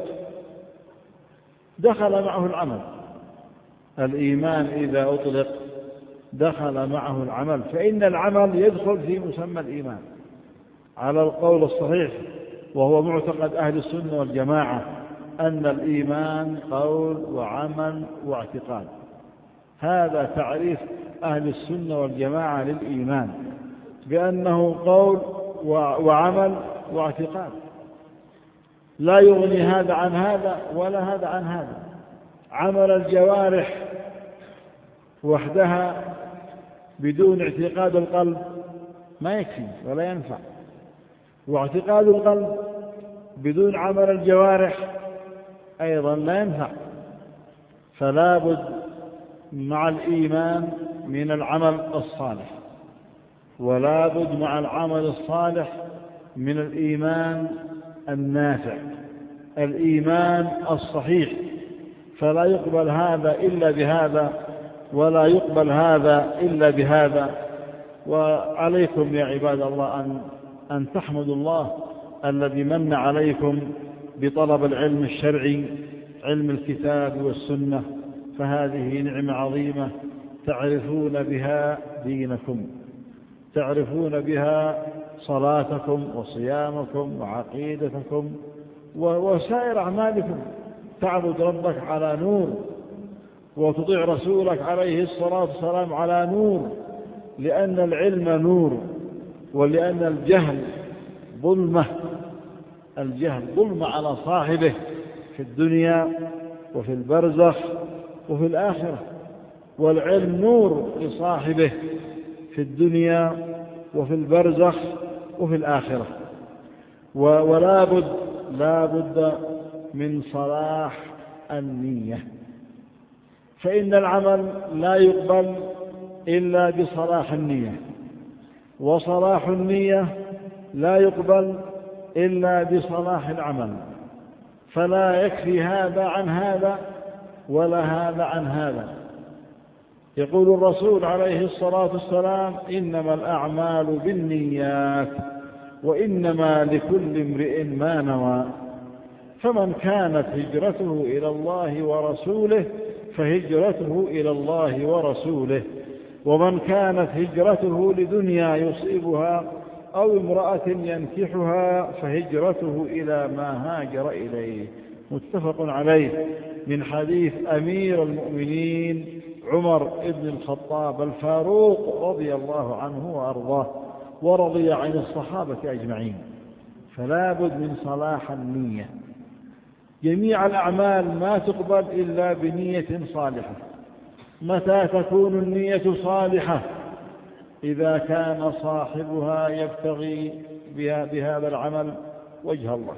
دخل معه العمل، الإيمان إذا أطلق دخل معه العمل، فإن العمل يدخل في مسمى الإيمان على القول الصحيح، وهو معتقد أهل السنة والجماعة أن الإيمان قول وعمل واعتقاد. هذا تعريف أهل السنة والجماعة للإيمان، بأنه قول وعمل واعتقاد، لا يغني هذا عن هذا ولا هذا عن هذا. عمل الجوارح وحدها بدون اعتقاد القلب ما يكفي ولا ينفع، واعتقاد القلب بدون عمل الجوارح أيضا لا ينفع. فلا بد مع الإيمان من العمل الصالح، ولا بد مع العمل الصالح من الإيمان النافع، الإيمان الصحيح، فلا يقبل هذا إلا بهذا، ولا يقبل هذا إلا بهذا. وعليكم يا عباد الله أن أن تحمدوا الله الذي من عليكم بطلب العلم الشرعي، علم الكتاب والسنة، فهذه نعمة عظيمة تعرفون بها دينكم، تعرفون بها صلاتكم وصيامكم وعقيدتكم وسائر أعمالكم. تعبد ربك على نور، وتطيع رسولك عليه الصلاة والسلام على نور، لأن العلم نور، ولأن الجهل ظلمة، الجهل ظلمة على صاحبه في الدنيا وفي البرزخ وفي الآخرة، والعلم نور لصاحبه في الدنيا وفي البرزخ وفي الآخرة. ولا بد لا بد من صلاح النية، فإن العمل لا يقبل إلا بصلاح النية، وصلاح النية لا يقبل إلا بصلاح العمل، فلا يكفي هذا عن هذا ولا هذا عن هذا. يقول الرسول عليه الصلاة والسلام: إنما الأعمال بالنيات وإنما لكل امرئ ما نوى، فمن كانت هجرته إلى الله ورسوله فهجرته إلى الله ورسوله، ومن كانت هجرته لدنيا يصيبها أو امرأة ينكحها فهجرته إلى ما هاجر إليه. متفق عليه، من حديث أمير المؤمنين عمر بن الخطاب الفاروق رضي الله عنه وأرضاه، ورضي عن الصحابة أجمعين. فلا بد من صلاح النية. جميع الأعمال ما تقبل إلا بنية صالحة. متى تكون النية صالحة؟ إذا كان صاحبها يبتغي بها بهذا العمل وجه الله.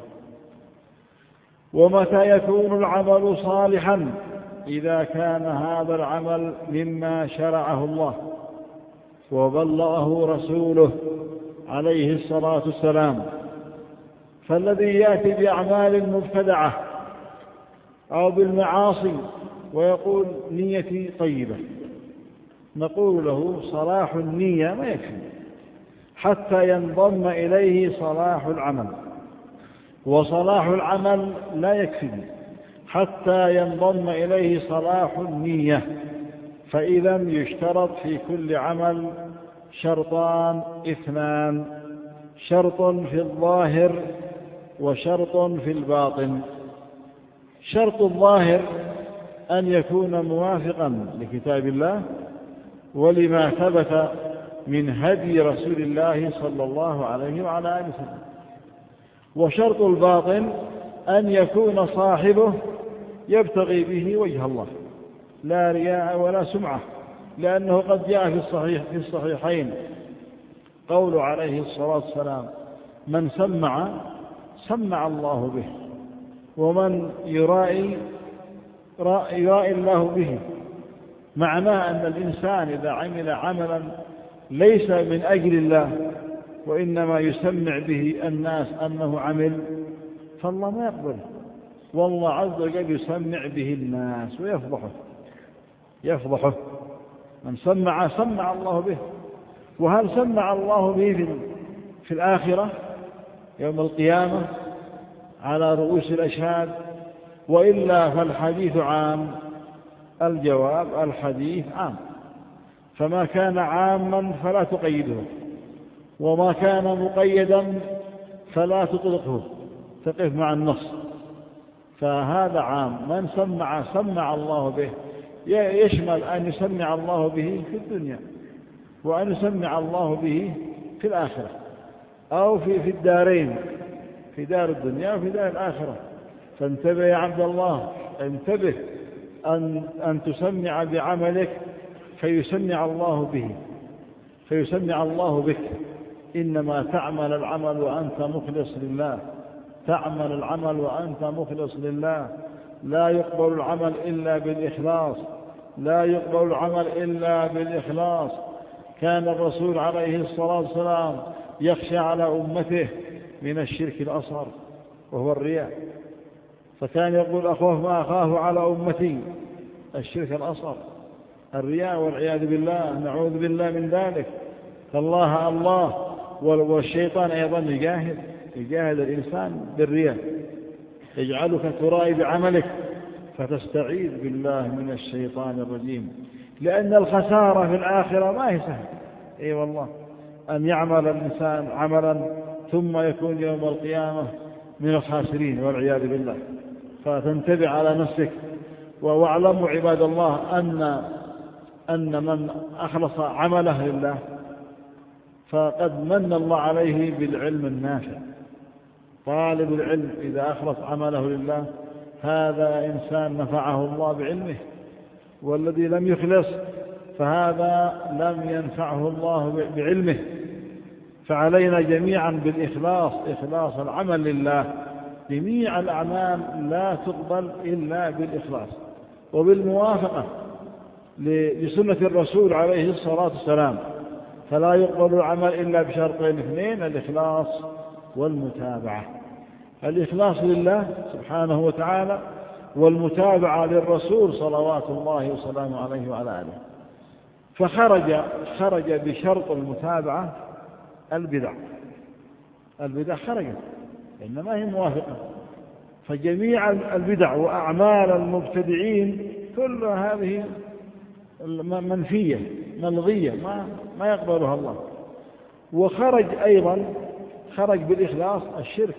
ومتى يكون العمل صالحا؟ إذا كان هذا العمل مما شرعه الله وبلغه رسوله عليه الصلاة والسلام. فالذي يأتي بأعمال مبتدعة أو بالمعاصي ويقول نيتي طيبة، نقول له صلاح النية ما يكفي حتى ينضم إليه صلاح العمل، وصلاح العمل لا يكفي حتى ينضم إليه صلاح النية. فإذا يشترط في كل عمل شرطان اثنان: شرط في الظاهر وشرط في الباطن. شرط الظاهر أن يكون موافقا لكتاب الله ولما ثبت من هدي رسول الله صلى الله عليه وعلى آله وسلم. وشرط الباطن أن يكون صاحبه يبتغي به وجه الله، لا رياء ولا سمعة، لأنه قد جاء في الصحيح في الصحيحين قول عليه الصلاة والسلام: من سمع سمع الله به، ومن يرائي يرائي الله به. معناه أن الإنسان إذا عمل عملا ليس من أجل الله وإنما يسمع به الناس أنه عمل، فالله ما يقبل، والله عز وجل يسمع به الناس ويفضحه يفضحه. من سمع سمع الله به. وهل سمع الله به في الآخرة يوم القيامة على رؤوس الأشهاد؟ وإلا فالحديث عام. الجواب: الحديث عام، فما كان عاما فلا تقيده، وما كان مقيدا فلا تطلقه، تقف مع النص. فهذا عام، من سمع سمع الله به، يشمل أن يسمع الله به في الدنيا وأن يسمع الله به في الآخرة، أو في في الدارين، في دار الدنيا وفي دار الآخرة. فانتبه يا عبد الله، انتبه أن أن تسمع بعملك فيسمع الله به، فيسمع الله بك. إنما تعمل العمل وأنت مخلص لله، تعمل العمل وأنت مخلص لله. لا يقبل العمل إلا بالإخلاص، لا يقبل العمل إلا بالإخلاص. كان الرسول عليه الصلاة والسلام يخشى على أمته من الشرك الأصغر وهو الرياء، فكان يقول أخوف ما أخاف على أمتي الشرك الأصغر، الرياء، والعياذ بالله، نعوذ بالله من ذلك. فالله الله، والشيطان أيضا يجاهد يجاهد الإنسان بالرياء، يجعلك ترائي بعملك فتستعيذ بالله من الشيطان الرجيم، لأن الخسارة في الآخرة ما هي سهل. أي والله، أن يعمل الإنسان عملا ثم يكون يوم القيامة من الخاسرين والعياذ بالله. فتنتبه على نفسك. واعلموا عباد الله أن أن من أخلص عمله لله فقد من الله عليه بالعلم النافع. طالب العلم إذا أخلص عمله لله هذا إنسان نفعه الله بعلمه، والذي لم يخلص فهذا لم ينفعه الله بعلمه. فعلينا جميعا بالإخلاص، إخلاص العمل لله. جميع الأعمال لا تقبل إلا بالإخلاص وبالموافقة لسنة الرسول عليه الصلاة والسلام. فلا يقبل العمل إلا بشرطين اثنين: الإخلاص والمتابعة. الإخلاص لله سبحانه وتعالى، والمتابعة للرسول صلوات الله وسلامه عليه وعلى آله. فخرج خرج بشرط المتابعة البدع. البدع خرجت إنما هي موافقة. فجميع البدع وأعمال المبتدعين كل هذه منفية ملغية، ما ما يقبلها الله. وخرج أيضا خرج بالإخلاص الشرك،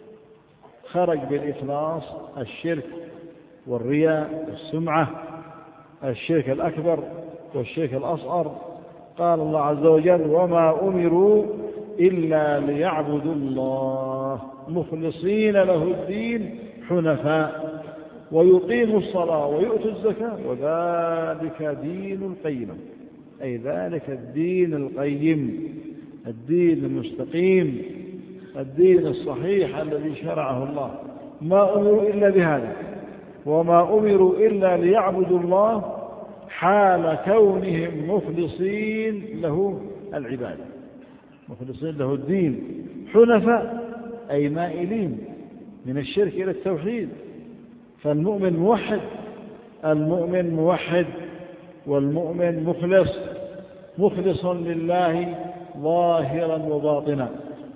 خرج بالإخلاص الشرك والرياء والسمعة، الشرك الأكبر والشرك الأصغر. قال الله عز وجل: وما أمروا إلا ليعبدوا الله مخلصين له الدين حنفاء ويقيموا الصلاة ويؤتوا الزكاة وذلك دين القيم. أي ذلك الدين القيم، الدين المستقيم، الدين الصحيح الذي شرعه الله. ما أمروا إلا بهذا، وما أمروا إلا ليعبدوا الله حال كونهم مخلصين له العبادة، مخلصين له الدين، حنفاء أي مائلين من الشرك إلى التوحيد. فالمؤمن موحد، المؤمن موحد، والمؤمن مخلص، مخلص لله ظاهرا وباطنا.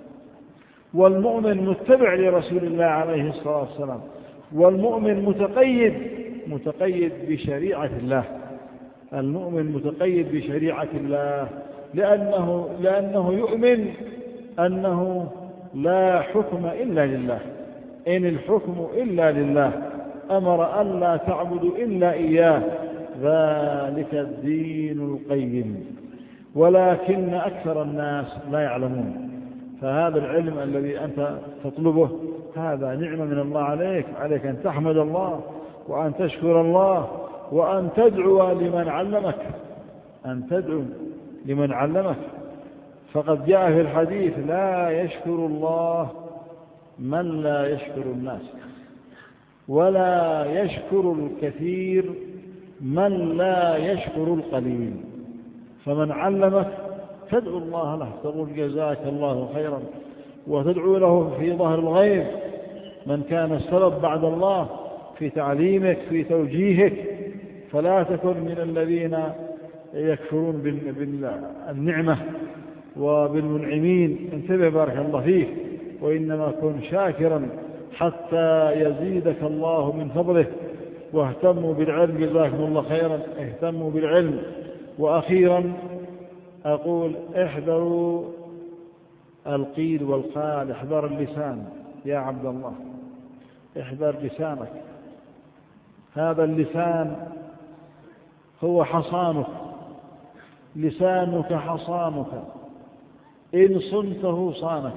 والمؤمن متبع لرسول الله عليه الصلاة والسلام. والمؤمن متقيد متقيد بشريعة الله. المؤمن متقيد بشريعة الله لأنه لأنه يؤمن أنه لا حكم إلا لله، إن الحكم إلا لله، أمر أن لا تعبدوا إلا إياه، ذلك الدين القيم. ولكن أكثر الناس لا يعلمون. فهذا العلم الذي أنت تطلبه هذا نعمة من الله عليك، عليك أن تحمد الله وأن تشكر الله وأن تدعو لمن علمك، أن تدعو لمن علمك. فقد جاء في الحديث: لا يشكر الله من لا يشكر الناس، ولا يشكر الكثير من لا يشكر القليل. فمن علمك تدعو الله له، تقول جزاك الله خيرا، وتدعو له في ظهر الغيب. من كان السبب بعد الله في تعليمك في توجيهك، فلا تكن من الذين يكفرون بالنعمة وبالمنعمين. انتبه بارك الله فيك، وإنما كن شاكرا حتى يزيدك الله من فضله. واهتموا بالعلم، جزاكم الله خيرا، اهتموا بالعلم. وأخيرا أقول: احذروا القيل والقال، احذر اللسان يا عبد الله، احذر لسانك. هذا اللسان هو حصانك، لسانك حصانك، إن صنته صانك.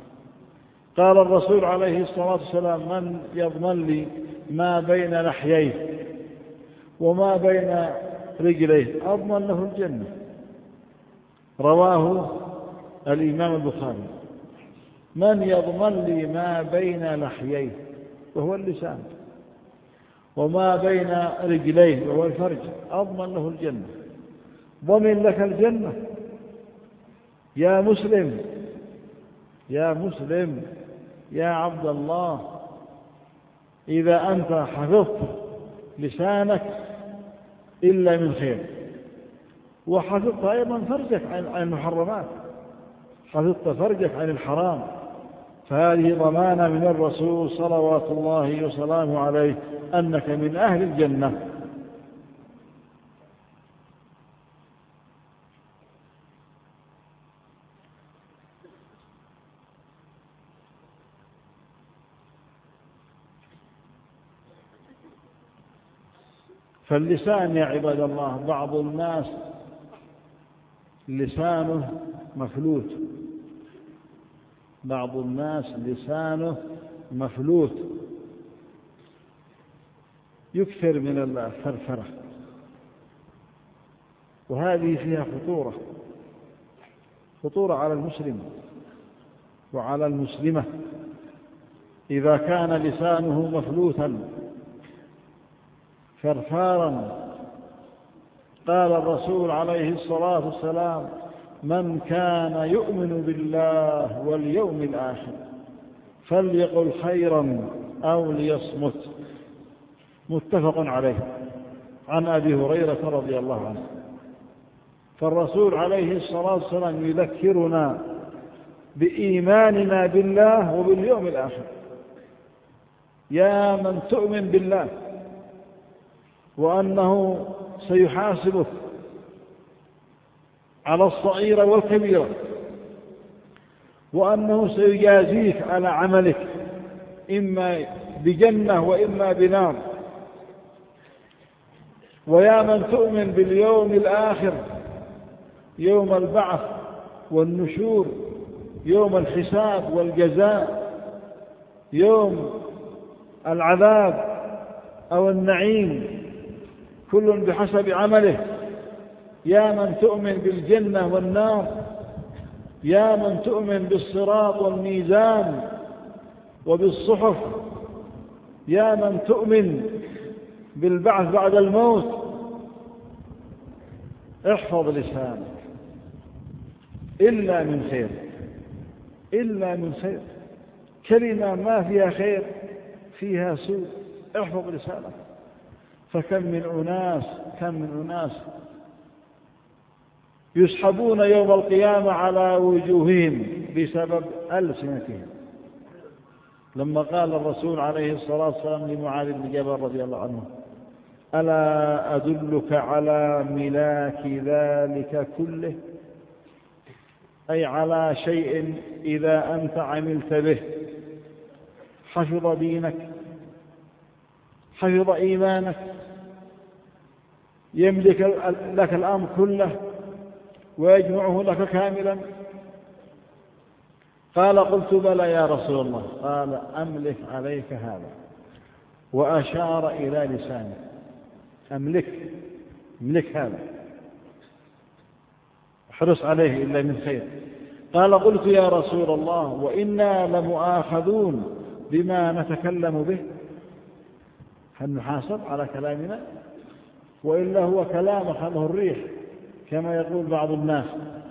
قال الرسول عليه الصلاة والسلام: من يضمن لي ما بين لحييه وما بين رجليه أضمن له الجنة. رواه الإمام البخاري. من يضمن لي ما بين لحييه، وهو اللسان، وما بين رجليه وهو الفرج أضمن له الجنة، ضمن لك الجنة يا مسلم يا مسلم يا عبد الله. إذا أنت حفظت لسانك إلا من خير، وحفظت أيضا فرجك عن المحرمات، حفظت فرجك عن الحرام، فهذه ضمانة من الرسول صلوات الله وسلامه عليه أنك من أهل الجنة. فاللسان يا عباد الله، بعض الناس لسانه مفلوت، بعض الناس لسانه مفلوت، يكثر من الفرفرة، وهذه فيها خطورة خطورة على المسلم وعلى المسلمة إذا كان لسانه مفلوتا فرفارا. قال الرسول عليه الصلاة والسلام: من كان يؤمن بالله واليوم الآخر فليقل خيرا أو ليصمت. متفق عليه، عن أبي هريرة رضي الله عنه. فالرسول عليه الصلاة والسلام يذكرنا بإيماننا بالله وباليوم الآخر. يا من تؤمن بالله وأنه سيحاسبك على الصغيرة والكبيرة، وأنه سيجازيك على عملك إما بجنة وإما بنار. ويا من تؤمن باليوم الآخر، يوم البعث والنشور، يوم الحساب والجزاء، يوم العذاب أو النعيم، كل بحسب عمله. يا من تؤمن بالجنة والنار، يا من تؤمن بالصراط والميزان وبالصحف، يا من تؤمن بالبعث بعد الموت، احفظ لسانك إلا من خير، إلا من خير. كلمة ما فيها خير فيها سوء، احفظ لسانك. فكم من أناس كم من أناس يسحبون يوم القيامة على وجوههم بسبب ألسنتهم. لما قال الرسول عليه الصلاة والسلام لمعاذ بن جبل رضي الله عنه: ألا أدلك على ملاك ذلك كله؟ أي على شيء إذا أنت عملت به حفظ دينك، حفظ إيمانك، يملك لك الأمر كله ويجمعه لك كاملا. قال: قلت بلى يا رسول الله. قال: أملك عليك هذا، وأشار إلى لسانه. أملك املك هذا، احرص عليه إلا من خير. قال: قلت يا رسول الله وإنا لمؤاخذون بما نتكلم به، هل نحاسب على كلامنا وإلا هو كلام خله الريح كما يقول بعض الناس؟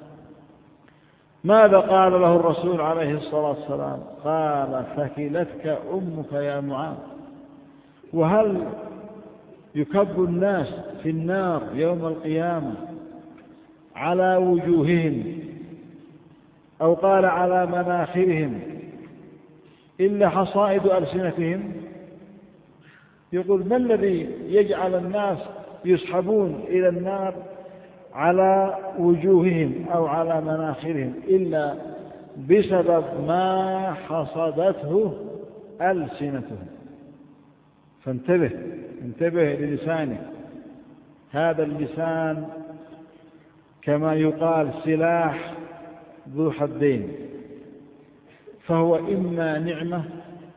ماذا قال له الرسول عليه الصلاة والسلام؟ قال: ثكلتك أمك يا معاذ. وهل يكب الناس في النار يوم القيامة على وجوههم أو قال على مناخرهم إلا حصائد ألسنتهم؟ يقول: ما الذي يجعل الناس يسحبون إلى النار على وجوههم أو على مناخرهم إلا بسبب ما حصدته ألسنتهم؟ فانتبه انتبه للسانك. هذا اللسان كما يقال سلاح ذو حدين، فهو إما نعمة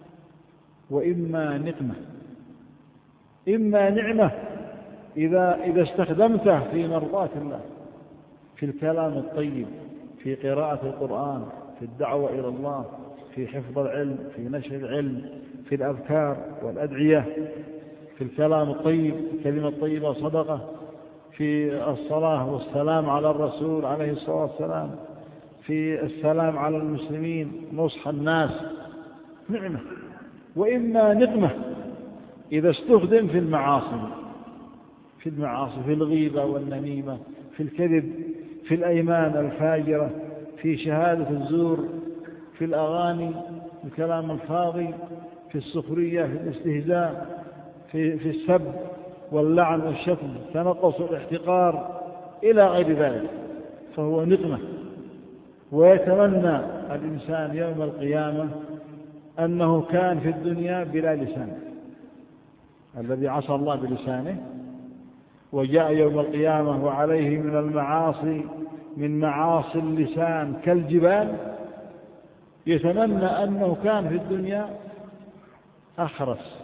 وإما نقمة. إما نعمة إذا إذا استخدمته في مرضاة الله، في الكلام الطيب، في قراءة القرآن، في الدعوة إلى الله، في حفظ العلم، في نشر العلم، في الأذكار والأدعية. في الكلام الطيب، الكلمة الطيبة صدقة، في الصلاة والسلام على الرسول عليه الصلاة والسلام، في السلام على المسلمين، نصح الناس، نعمة. وإما نقمة إذا استخدم في المعاصي، في المعاصي، في الغيبة والنميمة، في الكذب، في الأيمان الفاجرة، في شهادة الزور، في الأغاني، الكلام الفاضي، في السخرية، في الاستهزاء، في, في السب واللعن والشتم، التنقص والاحتقار إلى غير ذلك، فهو نقمة. ويتمنى الإنسان يوم القيامة أنه كان في الدنيا بلا لسان، الذي عصى الله بلسانه وجاء يوم القيامة وعليه من المعاصي من معاصي اللسان كالجبال، يتمنى أنه كان في الدنيا أخرس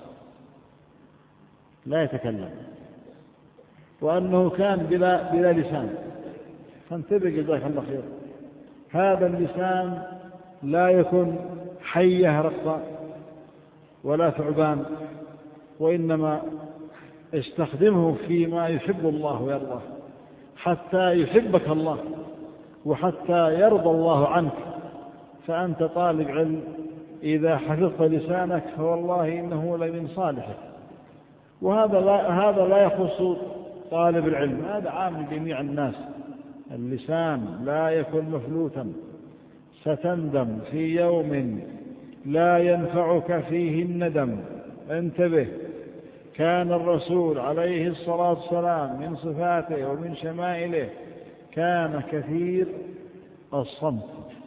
لا يتكلم، وأنه كان بلا, بلا لسان. فانتبه جزاك الله خير، هذا اللسان لا يكن حية رقة ولا ثعبان، وإنما استخدمه فيما يحب الله ويرضاه، حتى يحبك الله وحتى يرضى الله عنك. فأنت طالب علم إذا حفظت لسانك فوالله إنه لمن صالحك. وهذا لا, هذا لا يخص طالب العلم، هذا عام لجميع الناس. اللسان لا يكن مفلوتا، ستندم في يوم لا ينفعك فيه الندم. انتبه، كان الرسول عليه الصلاة والسلام من صفاته ومن شمائله كان كثير الصمت،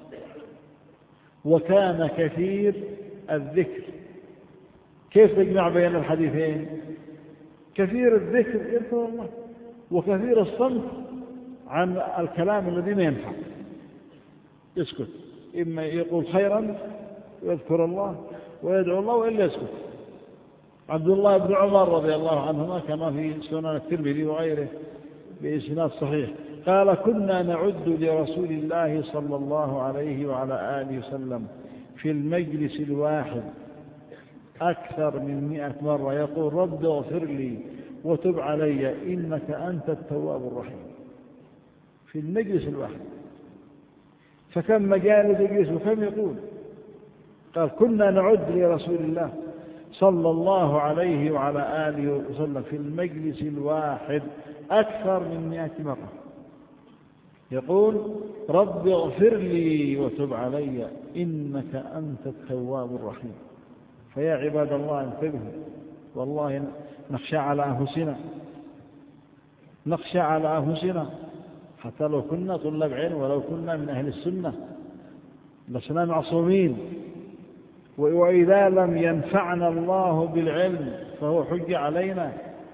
وكان كثير الذكر. كيف تجمع بين الحديثين؟ كثير الذكر يذكر الله، وكثير الصمت عن الكلام الذي ما ينفع، يسكت، إما يقول خيرا ويذكر الله ويدعو الله وإلا يسكت. عبد الله بن عمر رضي الله عنهما كما في سنن الترمذي وغيره بإسناد صحيح قال: كنا نعد لرسول الله صلى الله عليه وعلى آله وسلم في المجلس الواحد أكثر من مئة مرة يقول: رب اغفر لي وتب علي إنك أنت التواب الرحيم. في المجلس الواحد، فكم مجال يجلس وكم يقول؟ قال: كنا نعد لرسول الله صلى الله عليه وعلى آله وسلم في المجلس الواحد أكثر من مئة مرة يقول: رب اغفر لي وتب علي إنك أنت التواب الرحيم. فيا عباد الله انتبهوا، والله نخشى على أنفسنا، نخشى على أنفسنا حتى لو كنا طلاب علم ولو كنا من أهل السنة لسنا معصومين. وإذا لم ينفعنا الله بالعلم فهو حجة علينا،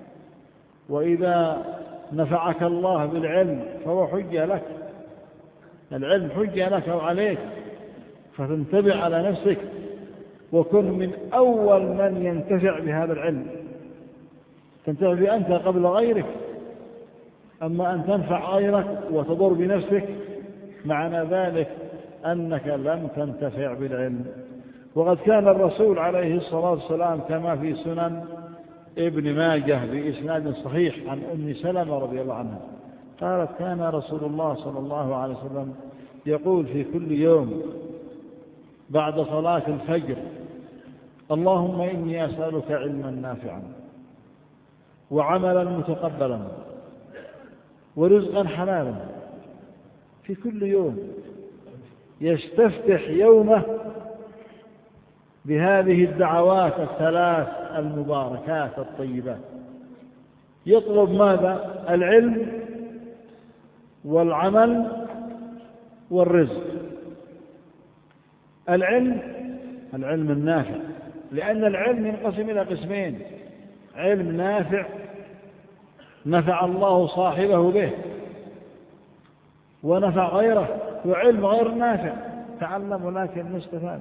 وإذا نفعك الله بالعلم فهو حجة لك. العلم حجة لك وعليك، فتنتبه على نفسك وكن من أول من ينتفع بهذا العلم. تنتفع به أنت قبل غيرك، أما أن تنفع غيرك وتضر بنفسك معنى ذلك أنك لم تنتفع بالعلم. وقد كان الرسول عليه الصلاة والسلام كما في سنن ابن ماجه بإسناد صحيح عن أم سلمة رضي الله عنها قالت: كان رسول الله صلى الله عليه وسلم يقول في كل يوم بعد صلاة الفجر: اللهم إني أسألك علما نافعا وعملا متقبلا ورزقا حلالا. في كل يوم يستفتح يومه بهذه الدعوات الثلاث المباركات الطيبات. يطلب ماذا؟ العلم والعمل والرزق. العلم، العلم النافع، لأن العلم ينقسم إلى قسمين: علم نافع نفع الله صاحبه به ونفع غيره، وعلم غير نافع تعلم ولكن ما استفاد.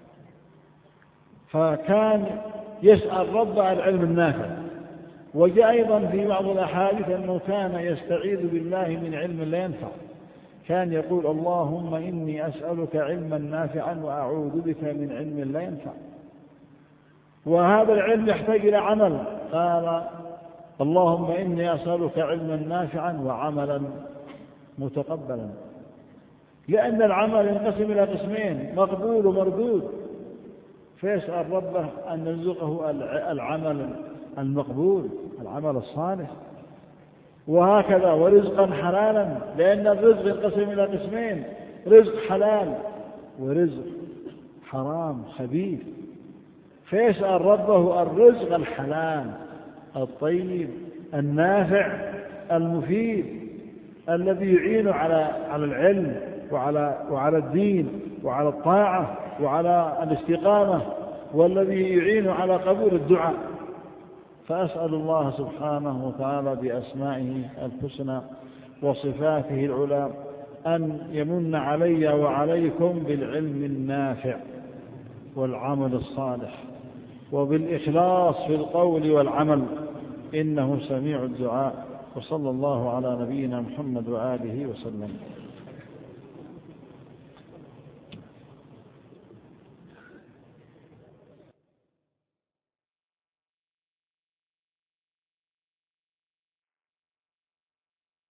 فكان يسأل رب العلم النافع. وجاء أيضا في بعض الأحاديث أنه كان يستعيذ بالله من علم لا ينفع، كان يقول: اللهم إني أسألك علما نافعا وأعوذ بك من علم لا ينفع. وهذا العلم يحتاج إلى عمل، قال اللهم إني أسألك علما نافعا وعملا متقبلا، لأن العمل ينقسم إلى قسمين، مقبول ومردود، فيسأل ربه أن يرزقه العمل المقبول، العمل الصالح، وهكذا ورزقا حلالا، لأن الرزق ينقسم إلى قسمين، رزق حلال ورزق حرام خبيث، فيسأل ربه الرزق الحلال الطيب النافع المفيد الذي يعين على على العلم وعلى وعلى الدين وعلى الطاعة وعلى الاستقامة، والذي يعين على قبول الدعاء. فأسأل الله سبحانه وتعالى بأسمائه الحسنى وصفاته العلى أن يمن علي وعليكم بالعلم النافع والعمل الصالح وبالإخلاص في القول والعمل، إنه سميع الدعاء. وصلى الله على نبينا محمد وآله وسلم.